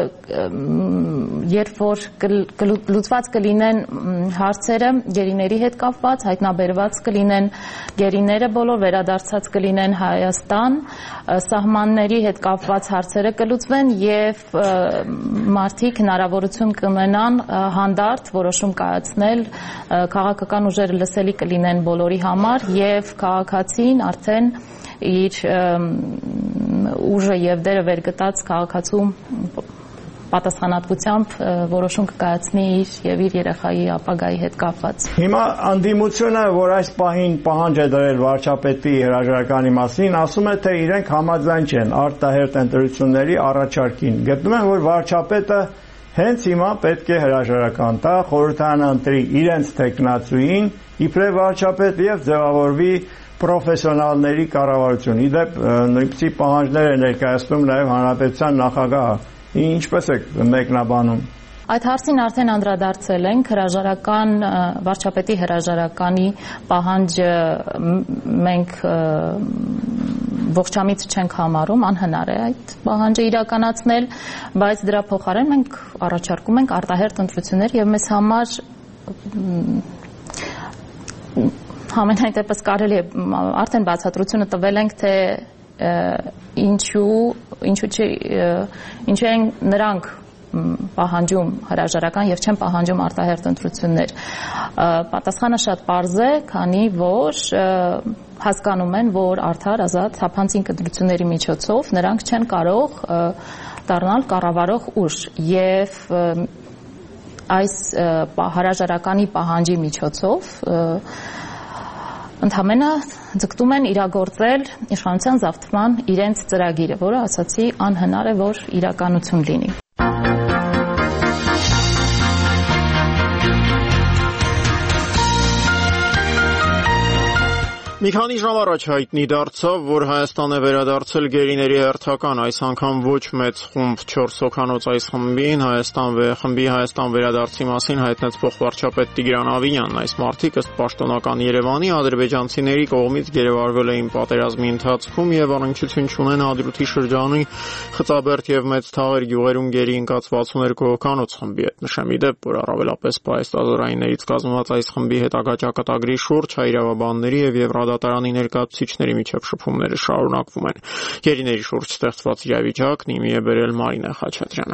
երբ որ լուծված կլինեն հարցերը գերիների հետ կապված, հայտնաբերված կլինեն գերիները բոլոր, վերադարձած կլինեն Հայաստան, սահմանների հետ կապված հարցերը կլուծվեն եւ մարդիկ հնարավորություն կունենան հանդարտ որոշում կայացնել, քաղաքական ուժերը լսելի կլինեն բոլորի համար եւ քաղաքացին արդեն իր ուժը եւ դերը վերգտած քաղաքացու պատասխանատվությամբ որոշում կկայացնի իր եւ իր երեխայի ապագայի հետ կապված։ Հիմա անդիմությունը, որ այս պահին պահանջ է դրել վարչապետի հրաժարականի մասին, ասում է, թե իրենք համաձայն չեն արտահերթ ընտրությունների առաջարկին։ Գտնում են, որ վարչապետը հենց հիմա պետք է հրաժարական տա, խորհրդարանը ընտրի իրենց տեխնացուին, իբրև վարչապետ եւ ձևավորվի պրոֆեսիոնալների կառավարություն։ Իդեպ նույնպիսի պահանջներ է ներկայացնում նաև հանրապետության նախագահը։ Ինչպես է մեկնաբանում։ Այդ հարցին արդեն անդրադարձել ենք, հրաժարական վարչապետի հրաժարականի պահանջը մենք ողջամիտ չենք համարում, անհնար է այդ պահանջը իրականացնել, բայց դրա փոխարեն մենք առաջարկում ենք արտահերթ ընտրություններ եւ մեզ համար համենայն դեպս կարելի է արդեն բացատրությունը տվել ենք, թե ինչու ինչու չի ինչու են նրանք պահանջում հրաժարական եւ չեն պահանջում արտահերթ ընտրություններ։ Պատասխանը շատ պարզ է, քանի որ հասկանում են, որ արդար, ազատ, թափանցիկ ընտրությունների միջոցով նրանք չեն կարող դառնալ կառավարող ուժ եւ այս հրաժարականի պահանջի միջոցով ընդհանրապես ձգտում են իրագործել իշխանության զավթման իրենց ծրագիրը, որը ասացի անհնար է, որ իրականություն լինի։ Մի քանի ժամ առաջ հայտնի դարձավ, որ Հայաստան է վերադարձել գերիների հերթական, այս անգամ ոչ մեծ խումբ չորս հոգանոց այս խմբին, Հայաստան խմբի Հայաստան վերադարձի մասին հայտնեց փոխվարչապետ Տիգրան Ավինյանն։ Այս մարդիկ ըստ պաշտոնական Երևանի ադրբեջանցիների կողմից գերեվարվել էին պատերազմի ընթացքում եւ առնչություն չունեն Հադրութի շրջանի Խծաբերդ եւ Մեծ Թաղեր գյուղերում գերի ընկած վաթսունհինգ հոգանոց խմբի հետ։ Նշեմ իդեպ, որ առավելապես պայստազորայիններից կազմված այս խմբի հետագա ճակատագրի շուրջ հայրավաբանների եւ Եվրադատարանի ներկայացուցիչների միջև շփումները շարունակվում են։ Գերիների շուրջ ստեղծված իրավիճակն իմի է բերել Մարինա Խաչատրյանը։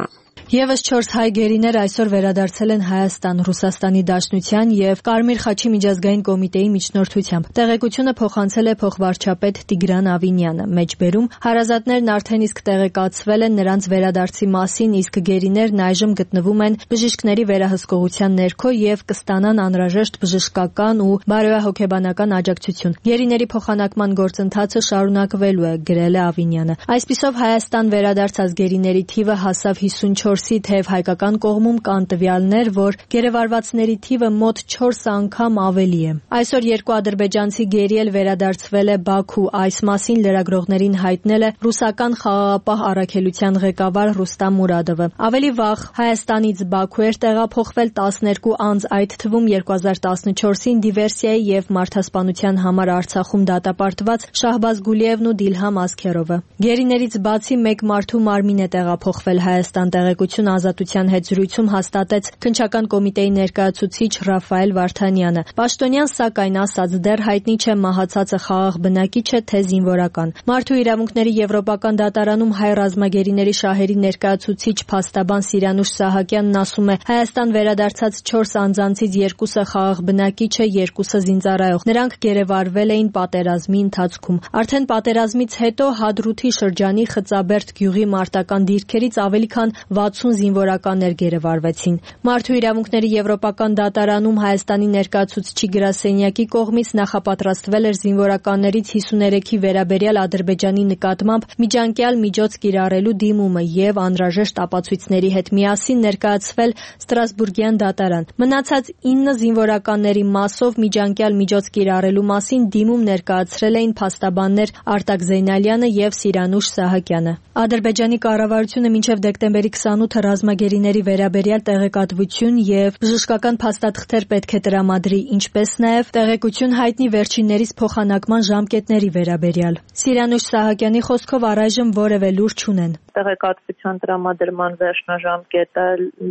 Եվս չորս հայ գերիներ այսօր վերադարձել են Հայաստան Ռուսաստանի Դաշնության եւ Կարմիր խաչի միջազգային կոմիտեի միջնորդությամբ։ Տեղեկությունը փոխանցել է փոխվարչապետ Տիգրան Ավինյանը։ Մեջբերում հարազատներն արդեն իսկ տեղեկացվել են նրանց վերադարձի մասին, իսկ գերիներն այժմ գտնվում են բժիշկների վերահսկողության ներքո եւ կստանան անհրաժեշտ բժշկական ու բարոյահոգեբանական աջակցություն։ Գերիների փոխանակման գործընթացը շարունակվելու է, գրել է Ավինյանը։ Այսպիսով Հայաստան վերադարձած գերիների թիվը հասավ հիսունչորսի, թեև հայկական կողմում կան տվյալներ, որ գերեվարվածների թիվը մոտ չորս անգամ ավելի է։ Այսօր երկու ադրբեջանցի գերի էլ վերադարձվել է Բաքու։ Այս մասին լրագրողներին հայտնել է ռուսական խաղաղապահ առաքելության ղեկավար Ռուստամ Մուրադովը։ Ավելի վաղ Հայաստանից Բաքու էր տեղափոխվել տասներկու անձ, այդ թվում երկու հազար տասնչորսին դիվերսիայի եւ մարդասպանության համար Արցախում դատապարտված Շահբազ Գուլիևն ու Դիլհամ Ասքերովը։ Գերիներից բացի մեկ մարդու մարմին է տեղափոխվել Հայաստան։ Տեղեկություն Ազատության հետ զրույցում հաստատեց քննչական կոմիտեի ներկայացուցիչ Ռաֆայել Վարդանյանը։ Պաշտոնյան սակայն ասաց, դեռ հայտնի չէ մահացածը խաղաղ բնակիչ է, թե զինվորական։ Մարդու իրավունքների եվրոպական դատարանում հայ ռազմագերիների շահերի ներկայացուցիչ փաստաբան Սիրանուշ Սահակյանն ասում է, Հայաստան վերադարձած չորս անձանցից երկուսը խաղաղ բնակիչ է, երկուսը զինծառայող։ Նրանք գերեվարվել էին պատերազմի ընթացքում։ Արդեն պատերազմից հետո Հադրութի շրջանի Խծաբերդ գյուղի մարտական դիրքերից ավելի քան վաթսուն զինվորականներ գերեվարվեցին։ Մարդու իրավունքների եվրոպական դատարանում Հայաստանի ներկայացուցչի գրասենյակի կողմից նախապատրաստվել էր զինվորականներից հիսուներեքի վերաբերյալ Ադրբեջանի նկատմամբ միջանկյալ միջոց կիրառելու դիմումը եւ անհրաժեշտ ապացույցների հետ միասին ներկայացվել Ստրասբուրգյան դատարան։ Մնացած ինը զինվորականների մասով միջանկյալ միջոց կիրառելու մասին դիմում ներկայացրել էին փաստաբաններ Արտակ Զեյնալյանը եւ Սիրանուշ Սահակյանը։ Ադրբեջանի կառավարությունը մինչև դեկտեմբերի քսանութը ռազմագերիների վերաբերյալ տեղեկատվություն եւ բժշկական փաստաթղթեր պետք է տրամադրի, ինչպես նաեւ տեղեկություն հայտնի վերջիններից փոխանակման ժամկետների վերաբերյալ։ Սիրանուշ Սահակյանի խոսքով առայժմ որևէ լուր չունեն։ Տեղեկատվության տրամադրման վերջնաժամկետը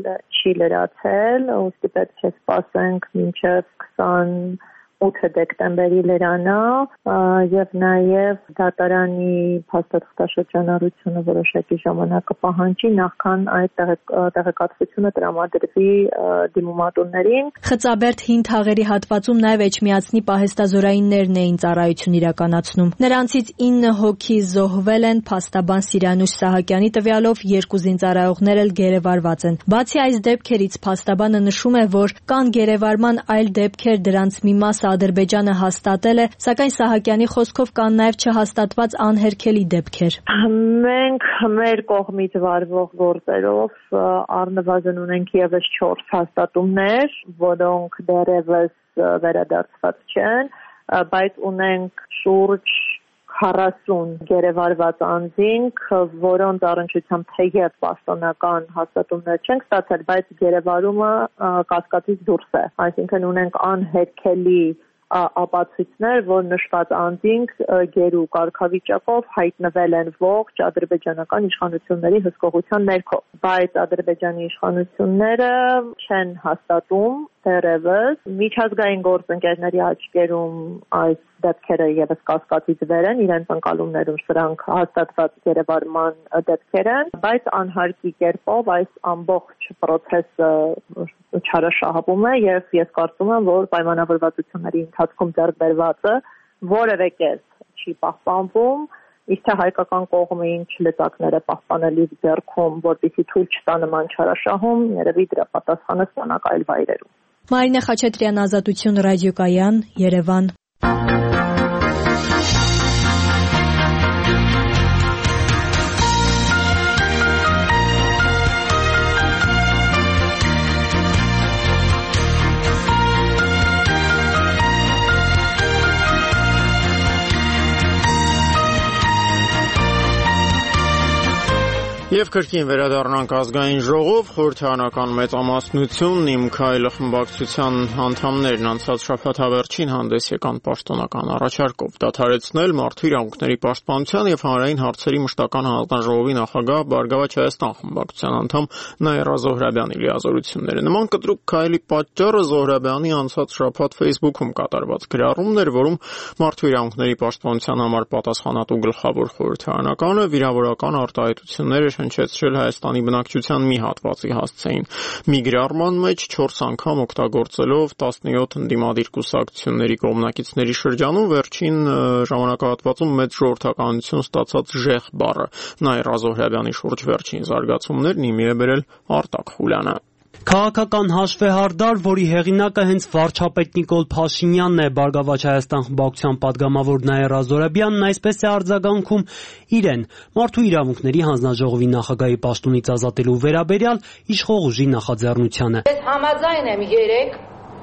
չի լրացել, ուստի պետք է սպասենք մինչև քսանութը դեկտեմբերի լրանը եւ նաեւ դատարանի փաստաթղթաշրջանառությունը որոշակի ժամանակ կպահանջի նախքան այդ տեղեկատվությունը տրամադրվի դիմումատուններին։ Խծաբերդ հին թաղերի հատվածում նաեւ էջմիածնի պահեստազորայիններն էին ծառայություն իրականացնում։ Նրանցից ինը հոգի զոհվել են, փաստաբան Սիրանուշ Սահակյանի տվյալով երկու զինծառայողներ էլ գերեվարված են։ Բացի այս դեպքերից փաստաբանը նշում է, որ կան գերեվարման այլ դեպքեր, դրանց մի մասը Ադրբեջանը հաստատել է, սակայն Սահակյանի խոսքով կան նաև չհաստատված անհերքելի դեպքեր։ Մենք մեր կողմից վարվող գործերով առնվազն ունենք եւս չորս հաստատումներ, որոնք դեռևս վերադարձված չեն, բայց ունենք շուրջ քառասուն գերեվարված անձինք, որոնց առնչությամբ թեև պաշտոնական հաստատումներ չենք ստացել, բայց գերեվարումը կասկածից դուրս է։ Այսինքն ունենք անհերքելի ապացույցներ, որ նշված անձինք գերու կարգավիճակով հայտնվել են ողջ ադրբեջանական իշխանությունների հսկողության ներքո, բայց ադրբեջանի իշխանությունները չեն հաստատում դեռևս միջազգային գործընկերների աչքերում այս դեպքերը եւս կասկածից վեր են, իրենց ընկալումներում սրանք հաստատված գերեվարման դեպքեր են, բայց անհարկի կերպով այս ամբողջ պրոցեսը չարաշահվում է եւ ես կարծում եմ, որ պայմանավորվածությունների ընթացքում ձեռք բերվածը որևէ կերպ չի պահպանվում, իսկ թե հայկական կողմը ինչ լծակներ է պահպանելի ձեռքում, որպեսզի թույլ չտա նման չարաշահում, երևի դրա պատասխանը ստանաք այլ վայրերում։ Մարինե Խաչատրյան, Ազատություն ռադիոկայան, Երևան։ Եվ կրկին վերադառնանք ազգային ժողով, խորհրդարանական մեծամասնությունն Իմ քայլը խմբակցության անդամներն անցած շաբաթ հավերժին հանդես եկան պաշտոնական առաջարկով դադարեցնել մարդու իրավունքների պաշտպանության եւ հանրային հարցերի մշտական հանձնաժողովի նախագահ Բարգավաճ Հայաստան խմբակցության անդամ Նաիրա Զոհրաբյանի լիազորությունները։ Նման կտրուկ քայլի պատճառը Զոհրաբյանի անցած շաբաթ Facebook-ում կատարված գրառումն էր, որում մարդու իրավունքների պաշտպանության համար պատասխանատու գլխավոր խորհրդարանականը վիրավորական արտահայտություններ հնչեցրել Հայաստանի բնակչության մի հատվածի հասցեին։ Միգրարման մեջ չորս անգամ օգտագործելով տասնյոթ ընդդիմադիր կուսակցությունների կողմնակիցների շրջանում վերջին ժամանակահատվածում մեծ ժողովրդականություն ստացած ժեղ բառը։ Նաիրա Զոհրաբյանի շուրջ վերջին զարգացումներն իմի է բերել Արտակ Խուլյանը։ Քաղաքական հաշվեհարդար, որի հեղինակը հենց վարչապետ Նիկոլ Փաշինյանն է, Բարգավաճ Հայաստան խմբակցության падգամավոր Նաիրա Զոհրաբյանն այսպես է արձագանքում իրեն Մարդու իրավունքների հանձնաժողովի նախագահի պաշտոնից ազատելու վերաբերյալ իշխող ուժի նախաձեռնությանը։ Ես համաձայն եմ երեք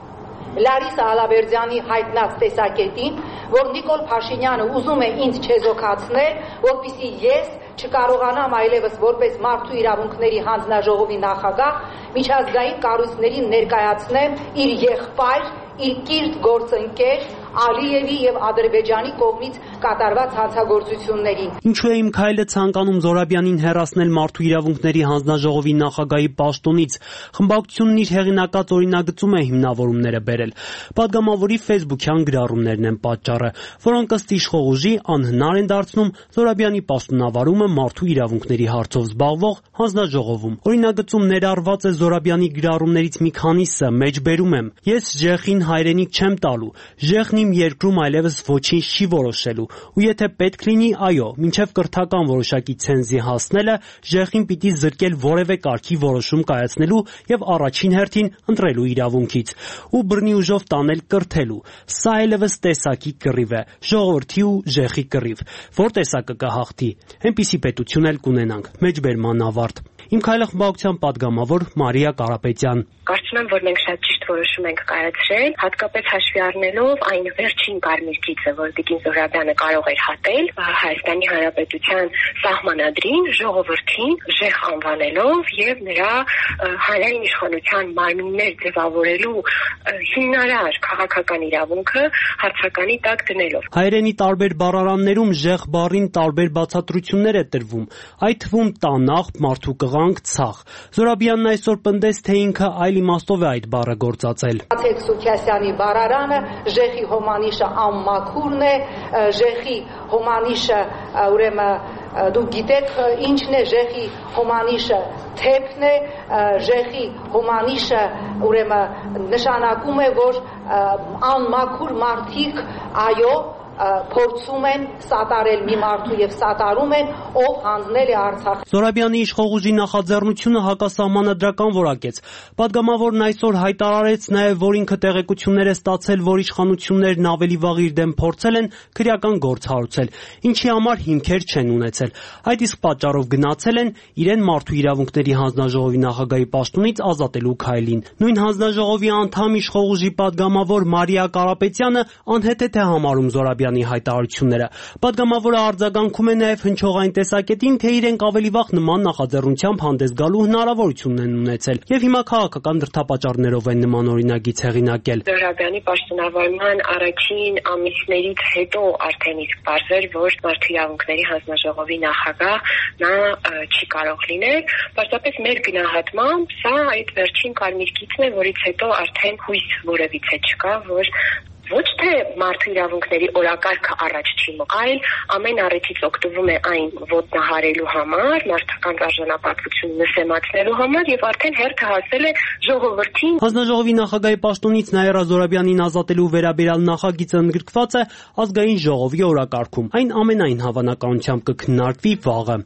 Լարիսա Ալավերդյանի հայտնած տեսակետին, որ Նիկոլ Փաշինյանը ուզում է ինձ չեզոքացնել, որպեսզի ես չկարողանամ այլևս որպես Մարդու իրավունքների հանձնաժողովի նախագահ միջազգային կառույցներին ներկայացնեմ իր եղբայր, իր կիրթ գործընկեր Ալիևի եւ Ադրբեջանի կողմից կատարված հանցագործություններին։ Ինչու է իմ քայլը ցանկանում Զոհրաբյանին հեռացնել Մարդու իրավունքների հանձնաժողովի նախագահի պաշտոնից։ Խմբակցությունն իր հեղինակած օրինագծում է հիմնավորումները բերել։ Պատգամավորի ֆեյսբուքյան գրառումներն են պատճառը, որոնք ըստ իշխող ուժի անհնար են դարձնում Զոհրաբյանի պաշտոնավարումը Մարդու իրավունքների հարցով զբաղվող հանձնաժողովում։ Օրինագծում ներառված է Զոհրաբյանի գրառումներից մի քանիսը, մեջբերում եմ. Ես ժեխին հայրենիք չեմ տալու, ժեխն իմ երկրում այլևս ոչինչ չի որոշելու, ու եթե պետք լինի, այո, մինչև կրթական որոշակի ցենզի հասնելը ժեխին պիտի զրկել որևէ կարգի որոշում կայացնելու եւ առաջին հերթին ընտրելու իրավունքից, ու բռնի ուժով տանել կրթելու։ Սա այլևս տեսակի կռիվ է, ժողովրդի ու ժեխի կռիվ, որ տեսակը կհաղթի։ Այնպիսի պետություն էլ կունենանք։ Մեջբերման ավարտ։ Իմ քայլը խմբակցության падգամավոր Մարիա Կարապետյան։ Կարծում եմ, որ մենք շատ ճիշտ որոշում ենք կայացրել, հատկապես հաշվի առնելով այն վերջին կարմիր գիծը, որ Տիկին Զոհրաբյանը կարող էր հատել Հայաստանի Հանրապետության սահմանադրին, ժողովրդին ժեխ անվանելով եւ նրա հանրային իշխանության մարմիններ ձևավորելու հիմնարար քաղաքական իրավունքը հարցականի տակ դնելով։ Հայերենի տարբեր բառարաններում ժեխ բառին տարբեր բացատրություններ է տրվում, այդ թվում տանախ, մարդու կղանք, ցախ։ Զոհրաբյանն այսօր պնդեց, թե ինքը այլ իմաստով է այդ բառը գործածել։ Ացեք Սուքյասյանի բառարանը ժեխի հոմանիշը անմաքուրն է, ժեխի հոմանիշը ուրեմն դուք գիտեք ինչն է, ժեխի հոմանիշը թեփն է, ժեխի հոմանիշը ուրեմն նշանակում է, որ անմաքուր մարդիկ այո փորձում են սատարել մի մարդու եւ սատարում են, ով հանձնել է Արցախ։ Զոհրաբյանի իշխող ուժի նախաձեռնությունը հակասահմանադրական որակեց։ Պատգամավորն այսօր հայտարարեց նաեւ, որ ինքը տեղեկություններ է ստացել, որ իշխանություններն ավելի վաղ իր դեմ փորձել են քրեական գործ հարուցել, ինչի համար հիմքեր չեն ունեցել։ Այդ իսկ պատճառով գնացել են իրեն Մարդու իրավունքների հանձնաժողովի նախագահի պաշտոնից ազատելու քայլին։ Նույն հանձնաժողովի անդամ իշխող ուժի падգամավոր Մարիա Կարապետյանը անհեթեթ է համարում Զոհրաբյանի հայտարարությունները։ Պատգամավորը արձագանքում է նաև հնչողային տեսակետին, թե իրենք ավելի վաղ նման նախաձեռնությամբ հանդես գալու հնարավորություն են ունեցել եւ հիմա քաղաքական դրդապատճառներով են նման օրինագիծ հեղինակել։ Զոհրաբյանի պաշտոնավարման առաջին ամիսներից հետո արդեն իսկ բարձր, որ Մարդու իրավունքների հանձնաժողովի նախագահ նա չի կարող լինել, պարզապես մեր գնահատմամբ սա այդ վերջին կարմիր գիծն է, որից հետո արդեն հույս որևիցե չկա, որ ոչ թե մարդու իրավունքների օրակարգը առաջ չի մղ, այլ ամեն առիթից օգտվում է այն ոտնահարելու համար, մարդկային արժանապատվությունը նսեմացնելու համար եւ արդեն հերթը հասել է ժողովրդին։ Հանձնաժողովի նախագահի պաշտոնից Նաիրա Զոհրաբյանին ազատելու վերաբերյալ նախագիծը ընդգրկված է ազգային ժողովի օրակարգում։ Այն ամենայն հավանականությամբ կքննարկվի վաղը։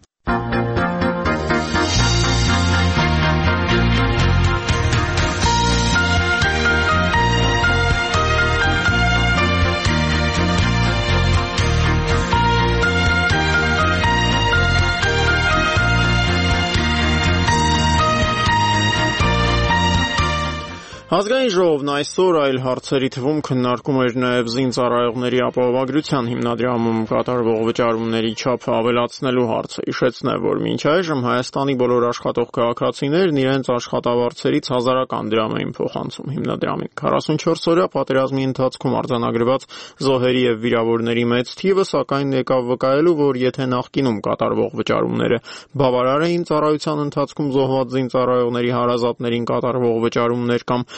Ազգային ժողովն այսօր այլ հարցերի թվում քննարկում էր նաև զինծառայողների ապահովագրության հիմնադրամում կատարվող վճարումների չափը ավելացնելու հարցը։ Հիշեցնեմ, որ մինչ այժմ Հայաստանի բոլոր աշխատող քաղաքացիներն իրենց աշխատավարձերից հազարական դրամ էին փոխանցում հիմնադրամին։ քառասունչորս օրյա պատերազմի ընթացքում արձանագրված զոհերի եւ վիրավորների մեծ թիվը սակայն եկավ վկայելու, որ եթե նախկինում կատարվող վճարումները բավարար էին ծառայության ընթացքում զոհված զինծառայողների հարազատներին կատարվող վճարումներ կամ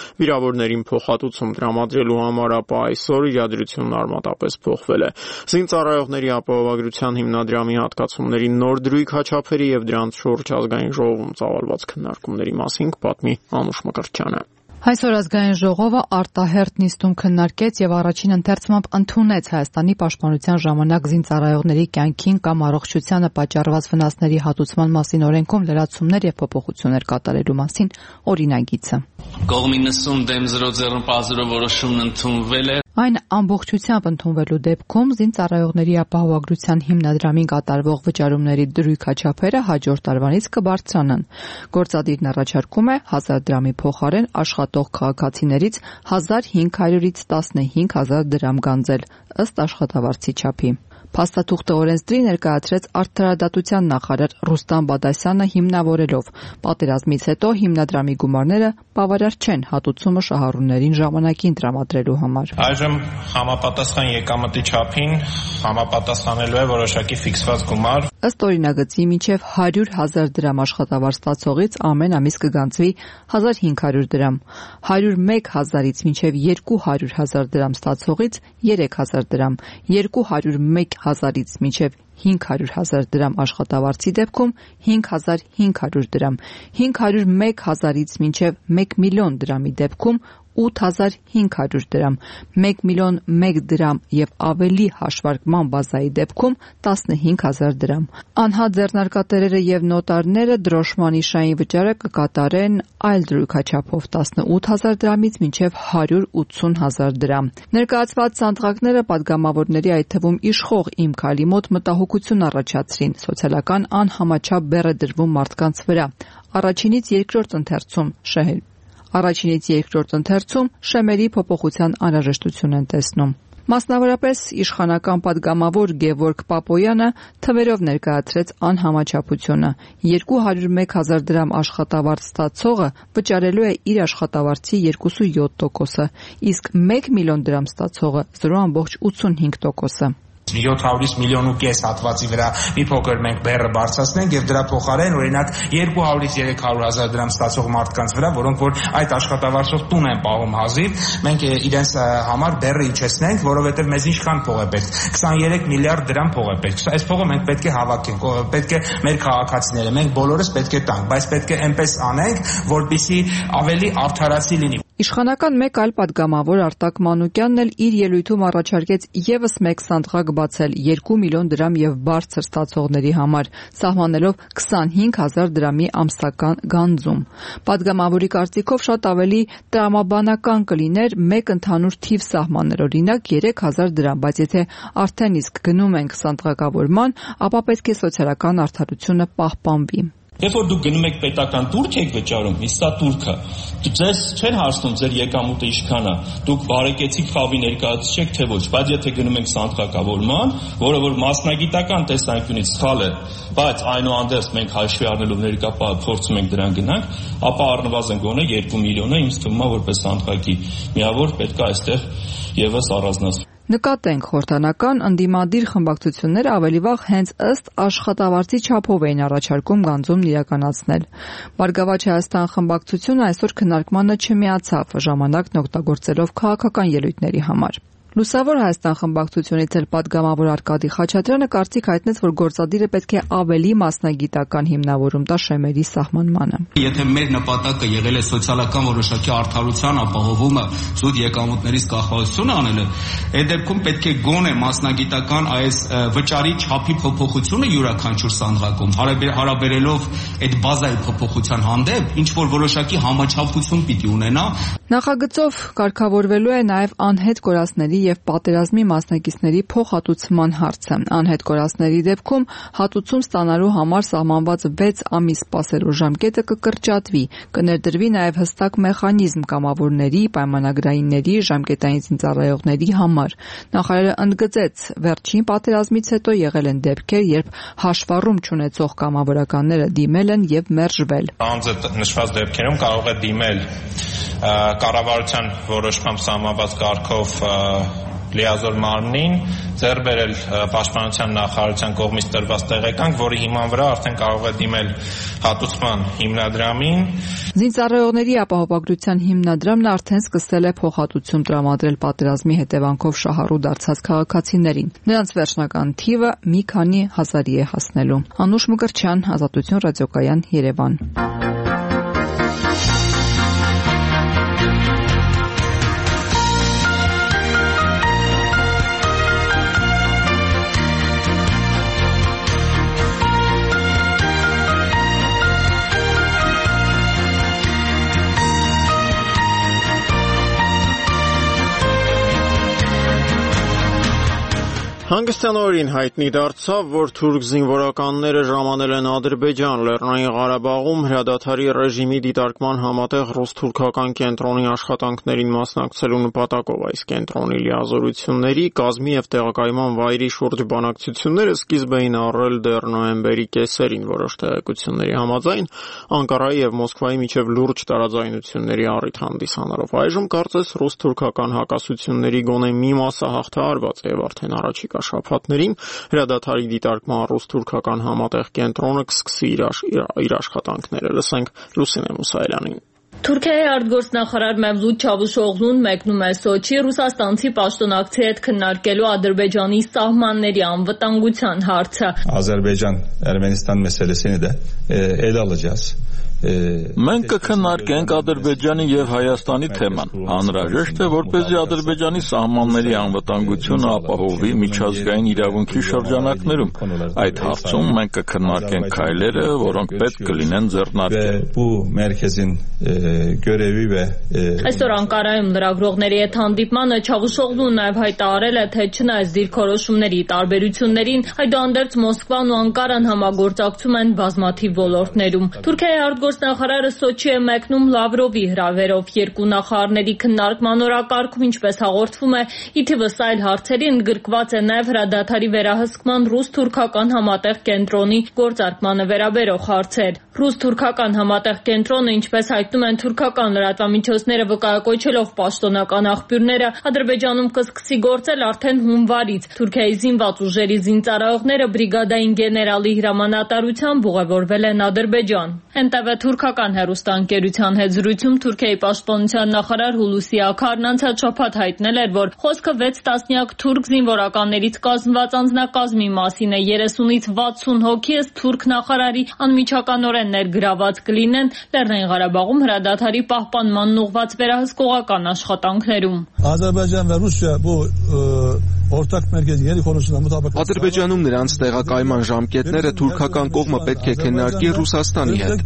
Վիրավորներին փոխհատուցում տրամադրելու համար, ապա այսօր իրադրությունն արմատապես փոխվել է։ Զինծառայողների ապահովագրության հիմնադրամի հատկացումների նոր դրույք հաչափերի եւ դրանց շուրջ ազգային ժողովում ծավալված քննարկումների մասին պատմի Անուշ Մկրտչյանը։ Այսօր ազգային ժողովը արտահերթ նիստում քննարկեց եւ առաջին ընթերցումով ընդունեց Հայաստանի պաշտպանության ժամանակ զինծառայողների կյանքին կամ առողջությանը պատճառված վնասների հատուցման մասին օրենքում լրացումներ եւ փոփոխություններ կատարելու մասին օրինագիծը։ Կողմի նսուն դեմ զրո ձեռնպահ որոշումն ընդունվել է։ Այն ամբողջությամբ ընդունվելու դեպքում զինծառայողների ապահովագրության հիմնադրամին կատարվող վճարումների դրույք հաչափերը հաջորդ տարվանից կբարձրանան։ Գործադիրն առաջարկում է հազար դրամի փոխարեն աշխատող քաղաքացիներից հազար հինգ հարյուրից տասնհինգ հազար դրամ գանձել ըստ աշխատավարձի չափի։ Փաստաթուղթը օրենսդրի ներկայացրեց արդարադատության նախարար Ռուստամ Բադասյանը հիմնավորելով. պատերազմից հետո հիմնադրամի գումարները բավարար չեն հատուցումը շահառուներին ժամանակին տրամադրելու համար։ Այժմ համապատասխան եկամտի չափին համապատասխանելու է որոշակի ֆիքսված գումար։ Ըստ օրինագծի մինչև հարյուր հազար դրամ աշխատավարձ ստացողից ամեն ամիս կգանձվի հազար հինգ հարյուր դրամ, հարյուր մեկ հազարից մինչև երկու հարյուր հազար դրամ ստացողից երեք հազար դրամ, երկու հարյուր մեկ հազարից մինչև հինգ հարյուր հազար դրամ աշխատավարձի դեպքում հինգ հազար հինգ հարյուր դրամ, հինգ հարյուր մեկ հազարից մինչև մեկ միլիոն դրամի դեպքում ութ հազար հինգ հարյուր դրամ, մեկ միլիոն մեկ դրամ եւ ավելի հաշվարկման բազայի դեպքում տասնհինգ հազար դրամ։ Անհատ ձեռնարկատերերը եւ նոտարները դրոշման իշային վճարը կկատարեն այլ դրույքաչափով տասնութ հազար դրամից մինչև հարյուր ութսուն հազար դրամ։ Ներկայացված սանդղակները падգամավորների, այդ թվում իշխող Իմ քայլի մոտ մտահոգություն առաջացրին, սոցիալական անհամաչափ բեռ է դրվում մարդկանց վրա։ Առաջինից երկրորդ ընթերցում շահել Առաջինից երկրորդ ընթերցում շեմերի փոփոխության անհրաժեշտություն են տեսնում։ Մասնավորապես իշխանական падգամավոր Գևորգ Պապոյանը թվերով ներկայացրեց անհամաչափությունը։ երկու հարյուր մեկ հազար դրամ աշխատավարձ ստացողը վճարելու է իր աշխատավարձի երկուսը յոթ տոկոսը, իսկ մեկ միլիոն դրամ ստացողը զրո բացարձակ ութսունհինգ տոկոսը։ յոթ հարյուր միլիոն ու կես հատվածի վրա մի փոքր մենք բեռը բարձրացնենք եւ դրա փոխարեն օրինակ երկու հարյուրից երեք հարյուր հազար դրամ ստացող մարդկանց վրա, որոնք որ այդ աշխատավարձով տուն են պահում հազիվ, մենք իրենց համար բեռը իջեցնենք, որովհետեւ մեզ ինչքան փող է պետք։ քսաներեք միլիարդ դրամ փող է պետք։ Այս փողը մենք պետք է հավաքենք, պետք է մեր քաղաքացիները, մենք բոլորս պետք է տանք, բայց պետք է այնպես անենք, որպեսզի ավելի արդարացի լինի։ Իշխանական մեկ այլ падգամավոր Արտակ Մանուկյանն էլ իր ելույթում առաջարկեց եւս մեկ սանդղակ բացել երկու միլիոն դրամ եւ բարձր ստացողների համար, սահմանելով քսանհինգ հազար դրամի ամսական գանձում։ Падգամավորի կարծիքով շատ ավելի տրամաբանական կլիներ մեկ ընդհանուր թիվ սահմանել, օրինակ երեք հազար դրամ, բայց եթե արդեն իսկ գնում ենք սանդղակավորման, ապա պետք է սոցիալական արդարությունը պահպանվի։ Երբ որ դուք գնում եք պետական տուրք եք վճարում, իսկ սա տուրքը, ձեզ չեն հարցնում ձեր եկամուտը ինչքան է, դուք բարեկեցիկ խավի ներկայացուցիչ եք թե ոչ, բայց եթե գնում եք սանդղակավորման, որը որ մասնագիտական տեսանկյունից սխալ է, բայց այնուհանդերձ մենք հաշվի առնելով ներկա փորձում ենք դրան գնանք, ապա առնվազն գոնե երկու միլիոնը ինձ թվում է որպես սանդղակի միավոր պետք է այստեղ եւս առանձնացվի։ Նկատենք, խորհրդանական ընդդիմադիր խմբակցությունները ավելի վաղ հենց ըստ աշխատավարձի չափով էին առաջարկում գանձումն իրականացնել։ Բարգավաճ Հայաստան խմբակցությունը այսօր քննարկմանը չմիացավ, ժամանակն օգտագործելով քաղաքական ելույթների համար։ Լուսավոր Հայաստան խմբակցությունից էլ падգամավոր Արկադի Խաչատրյանը կարծիք հայտնեց, որ գործադիրը պետք է ավելի մասնագիտական հիմնավորում տա շեմերի սահմանմանը։ Եթե մեր նպատակը եղել է սոցիալական որոշակի արդարության ապահովումը, զուտ եկամուտներից կախվածությունը անելը, այդ դեպքում պետք է գոնե մասնագիտական այս վճարի չափի փոփոխությունը յուրաքանչյուր սանդղակում հարաբերելով այդ բազայի փոփոխության հանդեպ ինչ որ որոշակի համաչափություն պիտի ունենա։ Նախագծով կարգավորվելու է նաև անհետ կորածների եւ պատերազմի մասնակիցների փոխհատուցման հարցը։ Անհետ կորածների դեպքում հատուցում ստանալու համար սահմանված վեց ամիս սպասելու ժամկետը կկրճատվի, կներդրվի նաև հստակ մեխանիզմ կամավորների, պայմանագրայինների, ժամկետային զինծառայողների համար։ Նախարարը ընդգծեց, վերջին պատերազմից հետո եղել են դեպքեր, երբ հաշվառում չունեցող կամավորականները դիմել են եւ մերժվել։ Անձը նշված դեպքերում կարող է դիմել կառավարության որոշմամբ սահմանված կարգով լիազոր մարմնին ձեռք բերել պաշտպանության նախարարության կողմից տրված տեղեկանք, որի հիման վրա արդեն կարող է դիմել հատուցման հիմնադրամին։ Զինծառայողների ապահովագրության հիմնադրամն արդեն սկսել է փոխհատուցում տրամադրել պատերազմի հետևանքով շահառու դարձած քաղաքացիներին։ Նրանց վերջնական թիվը մի քանի հազարի է հասնելու։ Անուշ Մկրտչյան, Ազատություն ռադիոկայան, Երևան։ Հանգստյան օրին հայտնի դարձավ, որ թուրք զինվորականները ժամանել են Ադրբեջան, Լեռնային Ղարաբաղում հրադադարի ռեժիմի դիտարկման համատեղ ռուս-թուրքական կենտրոնի աշխատանքներին մասնակցելու նպատակով։ Այս կենտրոնի լիազորությունների, կազմի և տեղակայման վայրի շուրջ բանակցությունները սկիզբ էին առել դեռ նոյեմբերի կեսերին։ Որոշ տեղեկությունների համաձայն Անկարայի և Մոսկվայի միջև լուրջ տարաձայնությունների առիթ հանդիսանալով։ Այժմ կարծես ռուս-թուրքական հակասությունների գոնե մի մասը հաղթահարված է և արդեն առաջիկա շաբաթներին հրադադարի դիտարկման ռուս-թուրքական համատեղ կենտրոնը կսկսի իր աշխատանքները։ Լսենք Լուսինե Մուսայելյանին։ Թուրքիայի արտգործնախարար Մևլութ Չավուշօղլուն մեկնում է Սոչի ռուսաստանցի պաշտոնակցի հետ քննարկելու Ադրբեջանի սահմանների անվտանգության հարցը։ Azerbaycan-Ermenistan meselesini de ele alacağız. Մենք կքննարկենք Ադրբեջանի եւ Հայաստանի թեման։ Անհրաժեշտ է, որպեսզի Ադրբեջանի սահմանների անվտանգությունը ապահովի միջազգային իրավունքի շրջանակներում։ Այդ հարցում մենք կքննարկենք քայլերը, որոնք պետք կլինեն ձեռնարկել։ Այսօր Անկարայում լրագրողների հետ հանդիպմանը Չավուշօղլուն նաև հայտարարել է, թե չնայած դիրքորոշումների տարբերություններին, այդուհանդերձ Մոսկվան ու Անկարան համագործակցում են բազմաթիվ ոլորտներում։ Թուրքիայի արտգործնախարարը Սոչի է մեկնում Լավրովի հրավերով։ Երկու նախարարների քննարկման օրակարգում, ինչպես հաղորդվում է, ի թիվս այլ հարցերի ընդգրկված է նաև հրադադարի վերահսկման ռուս-թուրքական համատեղ կենտրոնի գործարկմանը վերաբերող հարցեր։ Ռուս-թուրքական համատեղ կենտրոնը, ինչպես հայտնում են թուրքական լրատվամիջոցները վկայակոչելով պաշտոնական աղբյուրները, Ադրբեջանում կսկսի գործել արդեն հունվարից։ Թուրքիայի զինված ուժերի զինծառայողները բրիգադային գեներալի հրամանատարությամբ ուղևորվել են Ադրբեջան։ Էն Տե Վե թուրքական հեռուստաընկերության հետ զրույցում Թուրքիայի պաշտպանության նախարար Հուլուսի Աքարն անցած շաբաթ հայտնել էր, որ խոսքը վեց տասնյակ թուրք զինվորականներից կազմված անձնակազմի մասին է։ երեսունից վաթսուն հոգի ըստ թուրք նախարարի անմիջականորեն ներգրաված կլինեն Լեռնային Ղարաբաղում հրադադարի պահպանմանն ուղղված վերահսկողական աշխատանքներում։ Azerbaycan ve Rusya bu ortak merkezi yeri konusunda mutabık. Ադրբեջանում նրանց տեղակայման ժամկետները թուրքական կողմը պետք է քննարկի Ռուսաստանի հետ։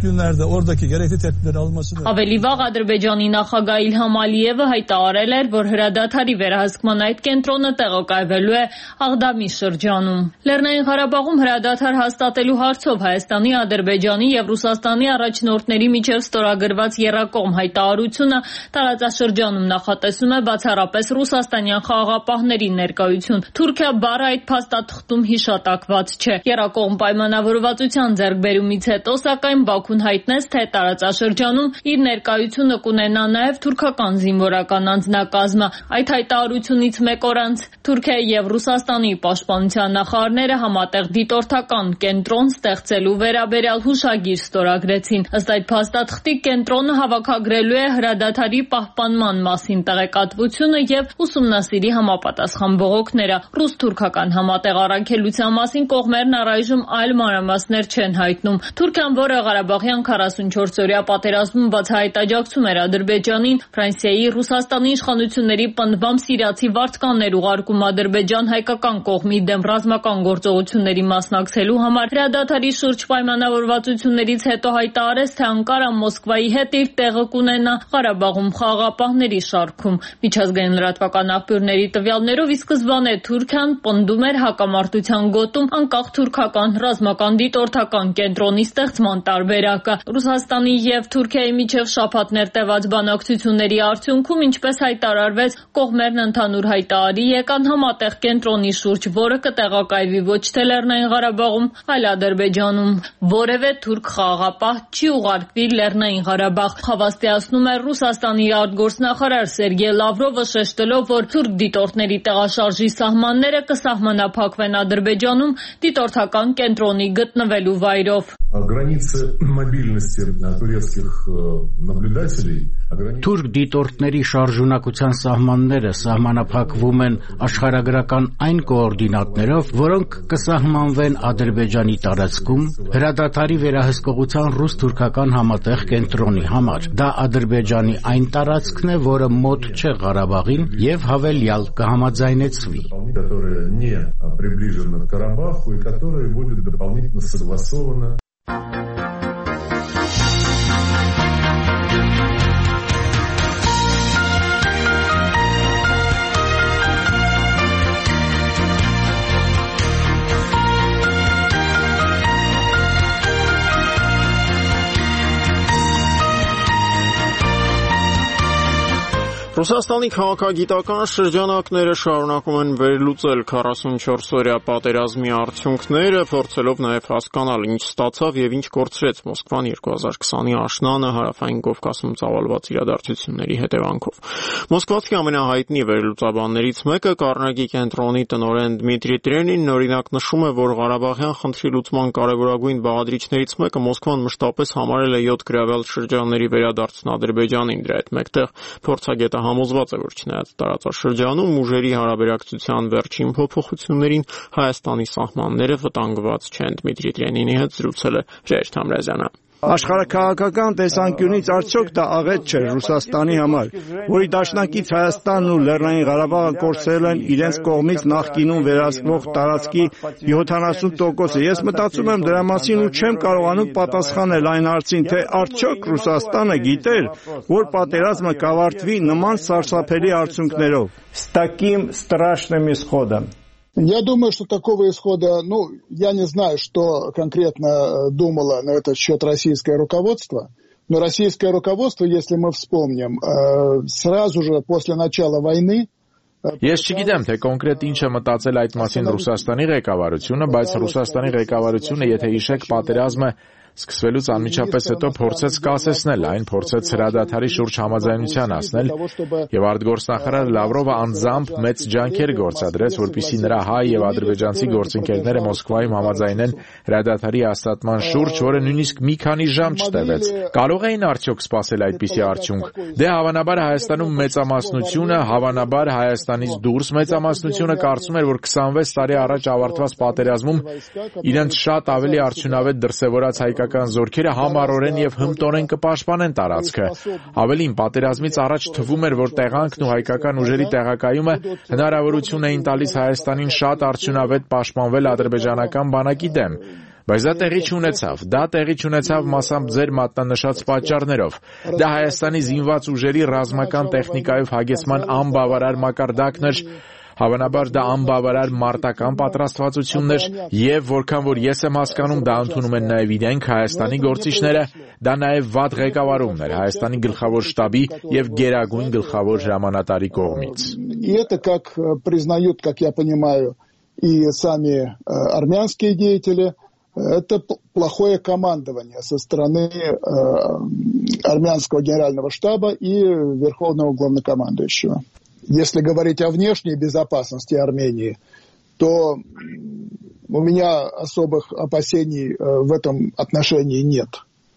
Ավելի վաղ Ադրբեջանի նախագահ Իլհամ Ալիևը հայտարարել էր, որ հրադադարի վերահսկման այդ կենտրոնը տեղակայվելու է Աղդամի շրջանում։ Լեռնային Ղարաբաղում հրադադար հաստատելու հարցով Հայաստանի, Ադրբեջանի եւ Ռուսաստանի առաջնորդների միջև ստորագրված եռակողմ հայտարարությունը տարածաշրջանում նախատեսում է բացառապես ռուսաստանյան խաղաղապահների ներկայություն։ Թուրքիա բառը այդ փաստաթղթում հիշատակված չէ։ Եռակողմ պայմանավորվածության ձեռքբերումից հետո, սակայն Բաքուն հայտնեց, թե տարածաշրջանում իր ներկայությունը կունենա նաև թուրքական զինվորական անձնակազմը։ Այդ հայտարարությունից մեկ օր անց Թուրքիայի եւ Ռուսաստանի պաշտպանության նախարարները համատեղ դիտորդական կենտրոն ստեղծելու վերաբերյալ հուշագիր ստորագրեցին։ Ըստ այդ փաստաթղթի կենտրոնը հավաքագրելու է հրադադարի պահպանման մասին տեղեկատվությունը եւ ուսումնասիրի համապատասխան բողոքները։ Ռուս-թուրքական համատեղ առաքելության մասին կողմերն առայժմ այլ մանրամասներ չեն հայտնում։ Թուրքիան, որը Ղարաբաղյան քառասունչորս-օրյա պատերազմում բացահայտ աջակցում էր Ադրբեջանին, Ֆրանսիայի, Ռուսաստանի իշխանությունների պնդվամբ սիրիացի վարձկաններ ուղարկում Ադրբեջան հայկական կողմի դեմ ռազմական գործողությունների մասնակցելու համար, հրադադարի շուրջ պայմանավորվածություններից հետո հայտարարեց, թե Անկարան Մոսկվայի հետ իր տեղը կունենա Ղարաբաղում խաղաղապահների շարքում։ Միջազգային լրատվական աղբյուրների տվյալներով ի սկզբանե Պաշտպան է Թուրքիան պնդում էր հակամարտության գոտում անկախ թուրքական ռազմական դիտորդական կենտրոնի ստեղծման տարբերակը։ Ռուսաստանի եւ Թուրքիայի միջև շաբաթներ տևած բանակցությունների արդյունքում, ինչպես հայտարարվեց, կողմերն ընդհանուր հայտարարի եկան համատեղ կենտրոնի շուրջ, որը կտեղակայվի ոչ թե Լեռնային Ղարաբաղում, այլ Ադրբեջանում։ Որևէ թուրք խաղաղապահ չի ուղարկվի Լեռնային Ղարաբաղ, հավաստիացնում է Ռուսաստանի արտգործնախարար Սերգեյ Լավրովը, շեշտելով, որ թուրք դիտորդների տեղաշարժի սահմանները կսահմանափակվեն Ադրբեջանում դիտորդական կենտրոնի գտնվելու վայրով։ Границы мобильности турецких наблюдателей. Թուրք դիտորդների շարժունակության սահմանները սահմանափակվում են աշխարհագրական այն կոորդինատներով, որոնք կսահմանվեն Ադրբեջանի տարածքում հրադադարի վերահսկողության ռուս-թուրքական համատեղ կենտրոնի համար։ Դա Ադրբեջանի այն տարածքն է, որը մոտ չէ Ղարաբաղին եւ հավելյալ կհամաձայնեցվի։ Которые не приближены к Карабаху и которые будут дополнительно согласованы. Ռուսաստանի քաղաքագիտական շրջանակները շարունակում են վերլուծել քառասունչորս-օրյա պատերազմի արդյունքները, փորձելով նաև հասկանալ ինչ ստացավ եւ ինչ կորցրեց Մոսկվան երկու հազար քսանի աշնանը հարավային Կովկասում ծավալված իրադարձությունների հետևանքով։ Մոսկվացի ամենահայտնի վերլուծաբաններից մեկը Կարնեգի կենտրոնի տնօրեն Դմիտրի Տրենինն օրինակ նշում է, որ Ղարաբաղյան խնդրի լուծման կարևորագույն բաղադրիչներից մեկը Մոսկվան մշտապես համարել է յոթ գրավյալ շրջանների վերադարձն Ադրբեջանին։ Դրա հետ մեկտեղ փորձագետը համոզված է, որ չնայած տարածաշրջանում ուժերի հարաբերակցության վերջին փոփոխություններին Հայաստանի սահմանները վտանգված չեն։ Դմիտրի Տրենինի հետ զրուցել է Ժայր Թամրազյանը։ Աշխարհաքաղաքական տեսանկյունից արդյոք դա աղետ չէ Ռուսաստանի համար, որի դաշնակից Հայաստանն ու Լեռնային Ղարաբաղը կորցրել են իրենց կողմից նախկինում վերահսկվող տարածքի յոթանասուն տոկոսը։ Ես մտածում եմ դրա մասին ու չեմ կարողանում պատասխանել այն հարցին, թե արդյոք Ռուսաստանը գիտեր, որ պատերազմը կավարտվի нման սարսափելի արդյունքներով։ С таким страшным исходом. Я думаю, что такого исхода, ну, я не знаю, что конкретно думало на этот счет российское руководство, но российское руководство, если мы вспомним, сразу же после начала войны. Ես չգիտեմ, թե կոնկրետ ինչ է մտածել այդ մասին Ռուսաստանի ղեկավարությունը, բայց Ռուսաստանի ղեկավարությունը, եթե հիշեք, պատերազմը սկսվելուց անմիջապես հետո փորձեց կասեցնել այն, փորձեց հրադադարի շուրջ համաձայնության հասնել, եւ արտգործնախարար Լավրովը անձամբ մեծ ջանքեր գործադրեց, որպեսզի նրա հայ եւ ադրբեջանցի գործընկերները Մոսկվայում համաձայնեն հրադադարի հաստատման շուրջ, որը նույնիսկ մի քանի ժամ չտևեց։ Կարող էին արդյոք սպասել այդպիսի արդյունք։ Դե հավանաբար Հայաստանում մեծամասնությունը, հավանաբար Հայաստանից դուրս մեծամասնությունը կարծում էր, որ քսանվեց տարի առաջ ավարտված պատերազմում իրենց շատ ավելի արդյունավետ դրսևորած հայկական զորքերը համառորեն եւ հմտորեն կպաշտպանեն տարածքը։ Ավելին, պատերազմից առաջ թվում էր, որ տեղանքն ու հայկական ուժերի տեղակայումը հնարավորություն էին տալիս Հայաստանին շատ արդյունավետ պաշտպանվել ադրբեջանական բանակի դեմ։ Բայց դա տեղի չունեցավ։ Դա տեղի չունեցավ մասամբ ձեր մատնանշած պատճառներով։ Դա Հայաստանի զինված ուժերի ռազմական տեխնիկայով հագեցման անբավարար մակարդակն էր, հավանաբար դա անբավարար մարտական պատրաստվածությունն էր, եւ որքան որ ես եմ հասկանում, դա ընդունում են նաեւ իրենք Հայաստանի գործիչները, դա նաեւ վատ ղեկավարումն էր Հայաստանի գլխավոր շտաբի եւ գերագույն գլխավոր հրամանատարի кողմից։ И это, как признают, как я понимаю, и сами армянские деятели, это плохое командование со стороны э, армянского генерального штаба и верховного главнокомандующего. Если говорить о внешней безопасности Армении, то у меня особых опасений в этом отношении нет.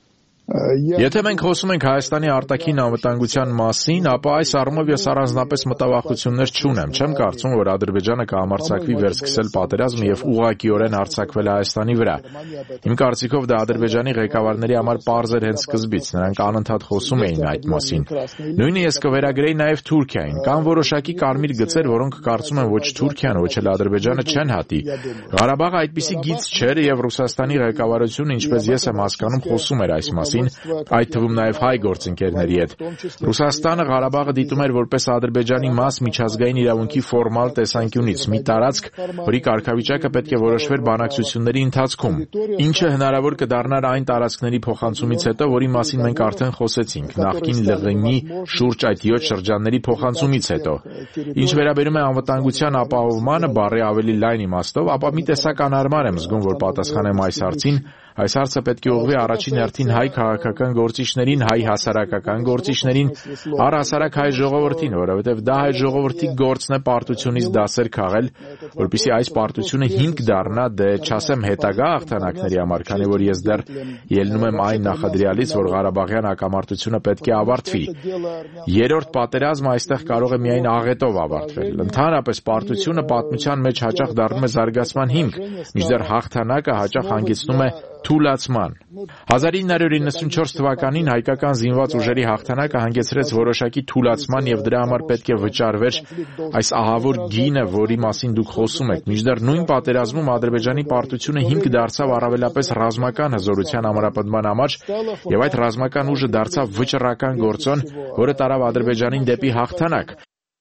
Եթե մենք խոսում ենք Հայաստանի արտաքին անվտանգության մասին, ապա այս առումով ես առանձնապես մտավախություններ չունեմ։ Չեմ կարծում, որ Ադրբեջանը կհամարձակվի վերսկսել պատերազմը եւ ուղղակիորեն հարձակվել Հայաստանի վրա։ Իմ կարծիքով դա Ադրբեջանի ղեկավարների համար պարզ էր հենց սկզբից, նրանք անընդհատ խոսում էին այդ մասին։ Նույնը ես կվերագրեի նաեւ Թուրքիային։ Կան որոշակի կարմիր գծեր, որոնք կարծում են ոչ Թուրքիան, ոչ էլ Ադրբեջանը չեն հատի։ Ղարաբաղը այդպիսի գիծ չէր եւ Ռուսաստանի ղեկավարությունը, ինչպես ես եմ հասկանում, խոսում էր այս մասին։ մասին, այդ թվում նաև հայ գործընկերների հետ։ Ռուսաստանը Ղարաբաղը դիտում էր որպես Ադրբեջանի մաս միջազգային իրավունքի ֆորմալ տեսանկյունից, մի տարածք, որի կարգավիճակը պետք է որոշվեր բանակցությունների ընթացքում, ինչը հնարավոր կդառնար այն տարածքների փոխանցումից հետո, որի մասին մենք արդեն խոսեցինք, նախկին Լղիմի շուրջ այդ յոթ շրջանների փոխանցումից հետո։ Ինչ վերաբերում է անվտանգության ապահովմանը բառի ավելի լայն իմաստով, ապա մի տեսակ անհարմար եմ զգում, որ պատասխանեմ այս հարցին։ Այս հարցը պետք է ուղղվի առաջին հերթին հայ քաղաքական գործիչներին, հայ հասարակական գործիչներին, առհասարակ հայ ժողովրդին, որովհետև դա հայ ժողովրդի գործն է պարտությունից դասեր քաղել, որպեսզի այս պարտությունը հիմք դառնա, դե չասեմ հետագա հաղթանակների համար, քանի որ ես դեռ ելնում եմ այն նախադրյալից, որ Ղարաբաղյան հակամարտությունը պետք է ավարտվի։ Երրորդ պատերազմը այստեղ կարող է միայն աղետով ավարտվել։ Ընդհանրապես պարտությունը պատմության մեջ հաճախ դառնում է զարգացման հիմք, մինչդեռ հաղթանակը հաճախ հանգեցնում է թուլացման։ հազար ինը հարյուր իննսունչորս թվականին հայկական զինված ուժերի հաղթանակը հանգեցրեց որոշակի թուլացման եւ դրա համար պետք է վճարվեր այս ահավոր գինը, որի մասին դուք խոսում եք։ Մինչդեռ նույն պատերազմում Ադրբեջանի պարտությունը հիմք դարձավ առավելապես ռազմական հզորության ամրապնդման համար եւ այդ ռազմական ուժը դարձավ վճռական գործոն, որը տարավ Ադրբեջանին դեպի հաղթանակ։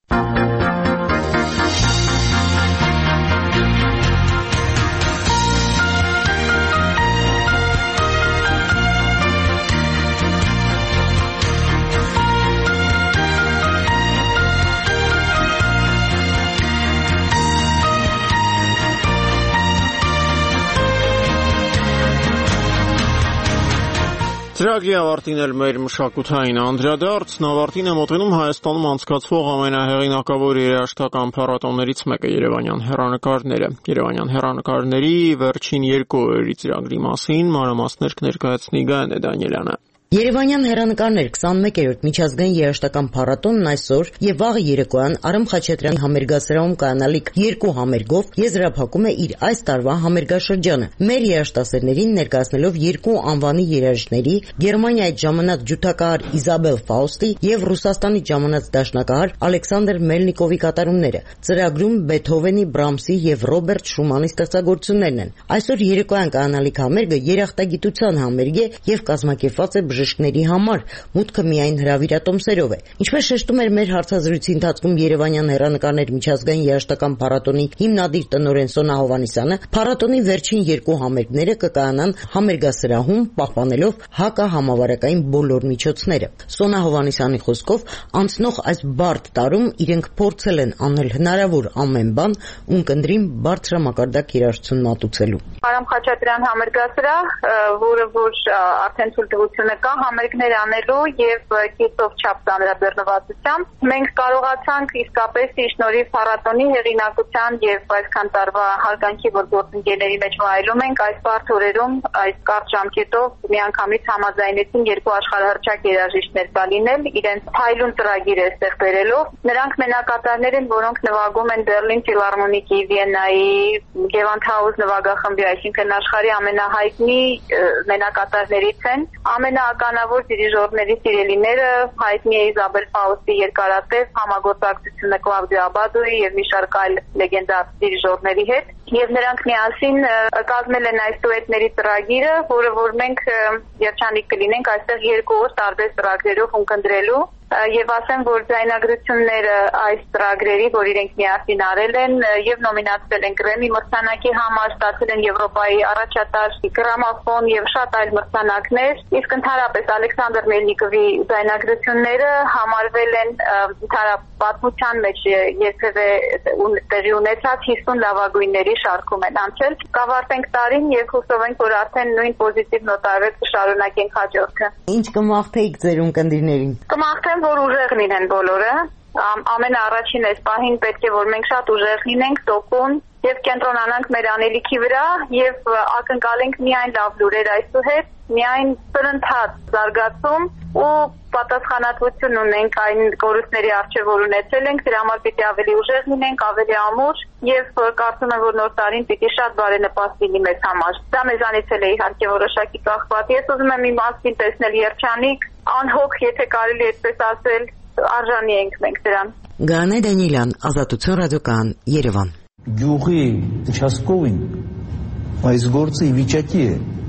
Ծրագրի ավարտին էլ մեր մշակութային անդրադարձն ավարտին է մոտենում Հայաստանում անցկացվող ամենահեղինակավոր երաժշտական փառատոներից մեկը Երևանյան հեռանկարները։ Երևանյան հեռանկարների վերջին երկու օրերի ծրագրի մասին մանրամասներ կներկայացնի Գայանե Դանիելյանը։ Երևանյան հեռանկարներ քսանմեկերորդ միջազգային երաժշտական փառատոնն այսօր եւ վաղը երեկոյան Արամ Խաչատրյանի համերգասրահում կայանալիք երկու համերգով եզրափակում է իր այս տարվա համերգաշրջանը։ Մեր երաժշտասերներին ներկայացնելով երկու անվանի երաժիշտների, Գերմանիայից ժամանած ջութակահար Իզաբել Ֆաուստի եւ Ռուսաստանից ժամանած դաշնակահար Ալեքսանդր Մելնիկովի կատարումները։ Ծրագրում Բեթհովենի, Բրամսի եւ Ռոբերտ Շումանի ստեղծագործություններն են։ Այսօր երեկոյան կայանալիք համերգը երախտագիտության համերգ է եւ կազմակերպված է բժիշկների համար, մուտքը միայն հրավիրատոմսերով է։ Ինչպես շեշտում էր մեր հարցազրույցի ընթացքում Երևանյան հեռանկարներ միջազգային երաժշտական փառատոնի հիմնադիր տնօրեն Սոնա Հովհաննիսյանը, փառատոնի վերջին երկու համերգները կկայանան համերգասրահում, պահպանելով հակահամավարակային բոլոր միջոցները։ Սոնա Հովհաննիսյանի խոսքով, անցնող այս բարդ տարում իրենք փորձել են անել հնարավոր ամեն բան, ունկնդրին բարձրամակարդակ երաժշտություն մատուցելու։ Արամ Խաչատրյան համերգասրահ, որը որ արդեն ցույցտվությունը կա համերգներ անելու եւ կիսով չափ ծանրաբեռնվածությամբ մենք կարողացանք իսկապես ի շնորհիվ փառատոնի հեղինակության եւ այսքան տարվա հարգանքի, որ գործընկերների մեջ վայելում ենք, այս բարդ օրերում այս կարճ ժամկետով միանգամից համաձայնեցին երկու աշխարհահռչակ երաժիշտներ կա լինել իրենց փայլուն ծրագիր է ստեղ բերելով։ Նրանք մենակատարներ են, որոնք նվագում են Բերլին ֆիլհարմոնիկի, Վիեննայի, Գևանդհաուս նվագախմբի, այսինքն աշխարհի ամենահայտնի մենակատարներից են։ Ամենաականավոր դիրիժորների սիրելիները հայտնի է Իզաբել Ֆաուստի երկարատև համագործակցությունը Կլավդիո Աբադոյի եւ մի շարք այլ լեգենդար դիրիժորների հետ, եւ նրանք միասին կազմել են այս դուետների ծրագիրը, որը որ մենք երջանիկ կլինենք այստեղ երկու օր տարբեր ծրագրերով ունկնդրելու եւ ասեմ, որ ձայնագրությունները այս ծրագրերի, որ իրենք միասին արել են եւ նոմինացվել են Գրեմի մրցանակի համար, ստացել են Եվրոպայի առաջատար գրամաֆոն եւ շատ այլ մրցանակներ, իսկ ընդհանրապես Ալեքսանդր Մելնիկովի ձայնագրությունները համարվել են ընդհանրապատմության մեջ երբևէ տեղի ունեցած հիսուն լավագույնների շարքում են անցել։ Կավարտենք տարին եւ հուսով ենք, որ արդեն նույն պոզիտիվ նոտարով կշարունակենք հաջորդը։ Ինչ կմաղթեիք ձեր ունկնդիրներին։ Կմաղթեմ, որ ուժեղ լինեն բոլորը, ամենաառաջին այս պահին պետք է, որ մենք շատ ուժեղ լինենք, տոկուն եւ կենտրոնանանք մեր անելիքի վրա եւ ակնկալենք միայն լավ լուրեր այսուհետ, միայն սրընթաց զարգացում ու պատասխանատվություն ունենք այն կորուստների առջև, որ ունեցել ենք, դրա համար պիտի ավելի ուժեղ լինենք, ավելի ամուր եւ կարծում եմ, որ նոր տարին պիտի շատ բարենպաստ լինի մեզ համար։ Դա մեզանից էլ է իհարկե որոշակի կախված։ Ես ուզում եմ իմ մասին տեսնել երջանիկ, անհոգ, եթե կարելի է այդպես ասել, արժանի ենք մենք դրան։ Գայանե Դանիելյան, Ազատություն ռադիոկայան, Երևան։ Գյուղի участковին այս գործը ի վիճակի է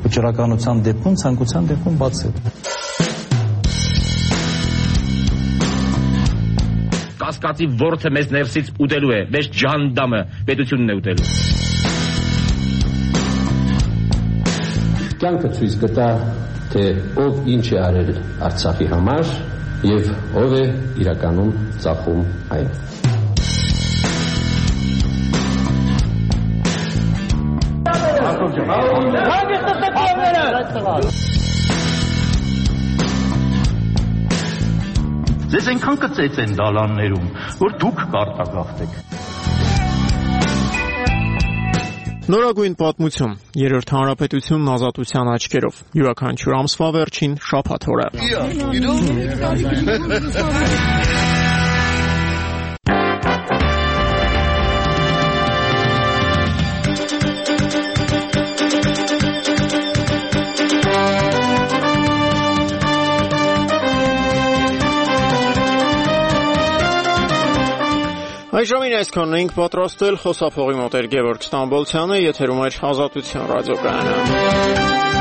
վճռականության դեպքում, ցանկության դեպքում բաց է։ Կասկածի ворթը մեզ ներսից ուտելու է, մեզ ջանդամը պետությունն է ուտելու։ Կյանքը ցույց կտա, թե ով ինչ է արել Արցախի համար եւ ով է իրականում ծախում այն։ Ձեզ այնքան կծեց են դալաններում, որ դուք կարտագաղթեք։ Նորագույն պատմություն, երրորդ հանրապետությունն ազատության աչքերով, յուրաքանչյուր ամսվա վերջին շաբաթ օրը։ Այժմին այսքանն էինք պատրաստել, խոսափողի մոտ էր Գևորգ Ստամբոլցյանը, եթերում էր Ազատություն ռադիոկայանը։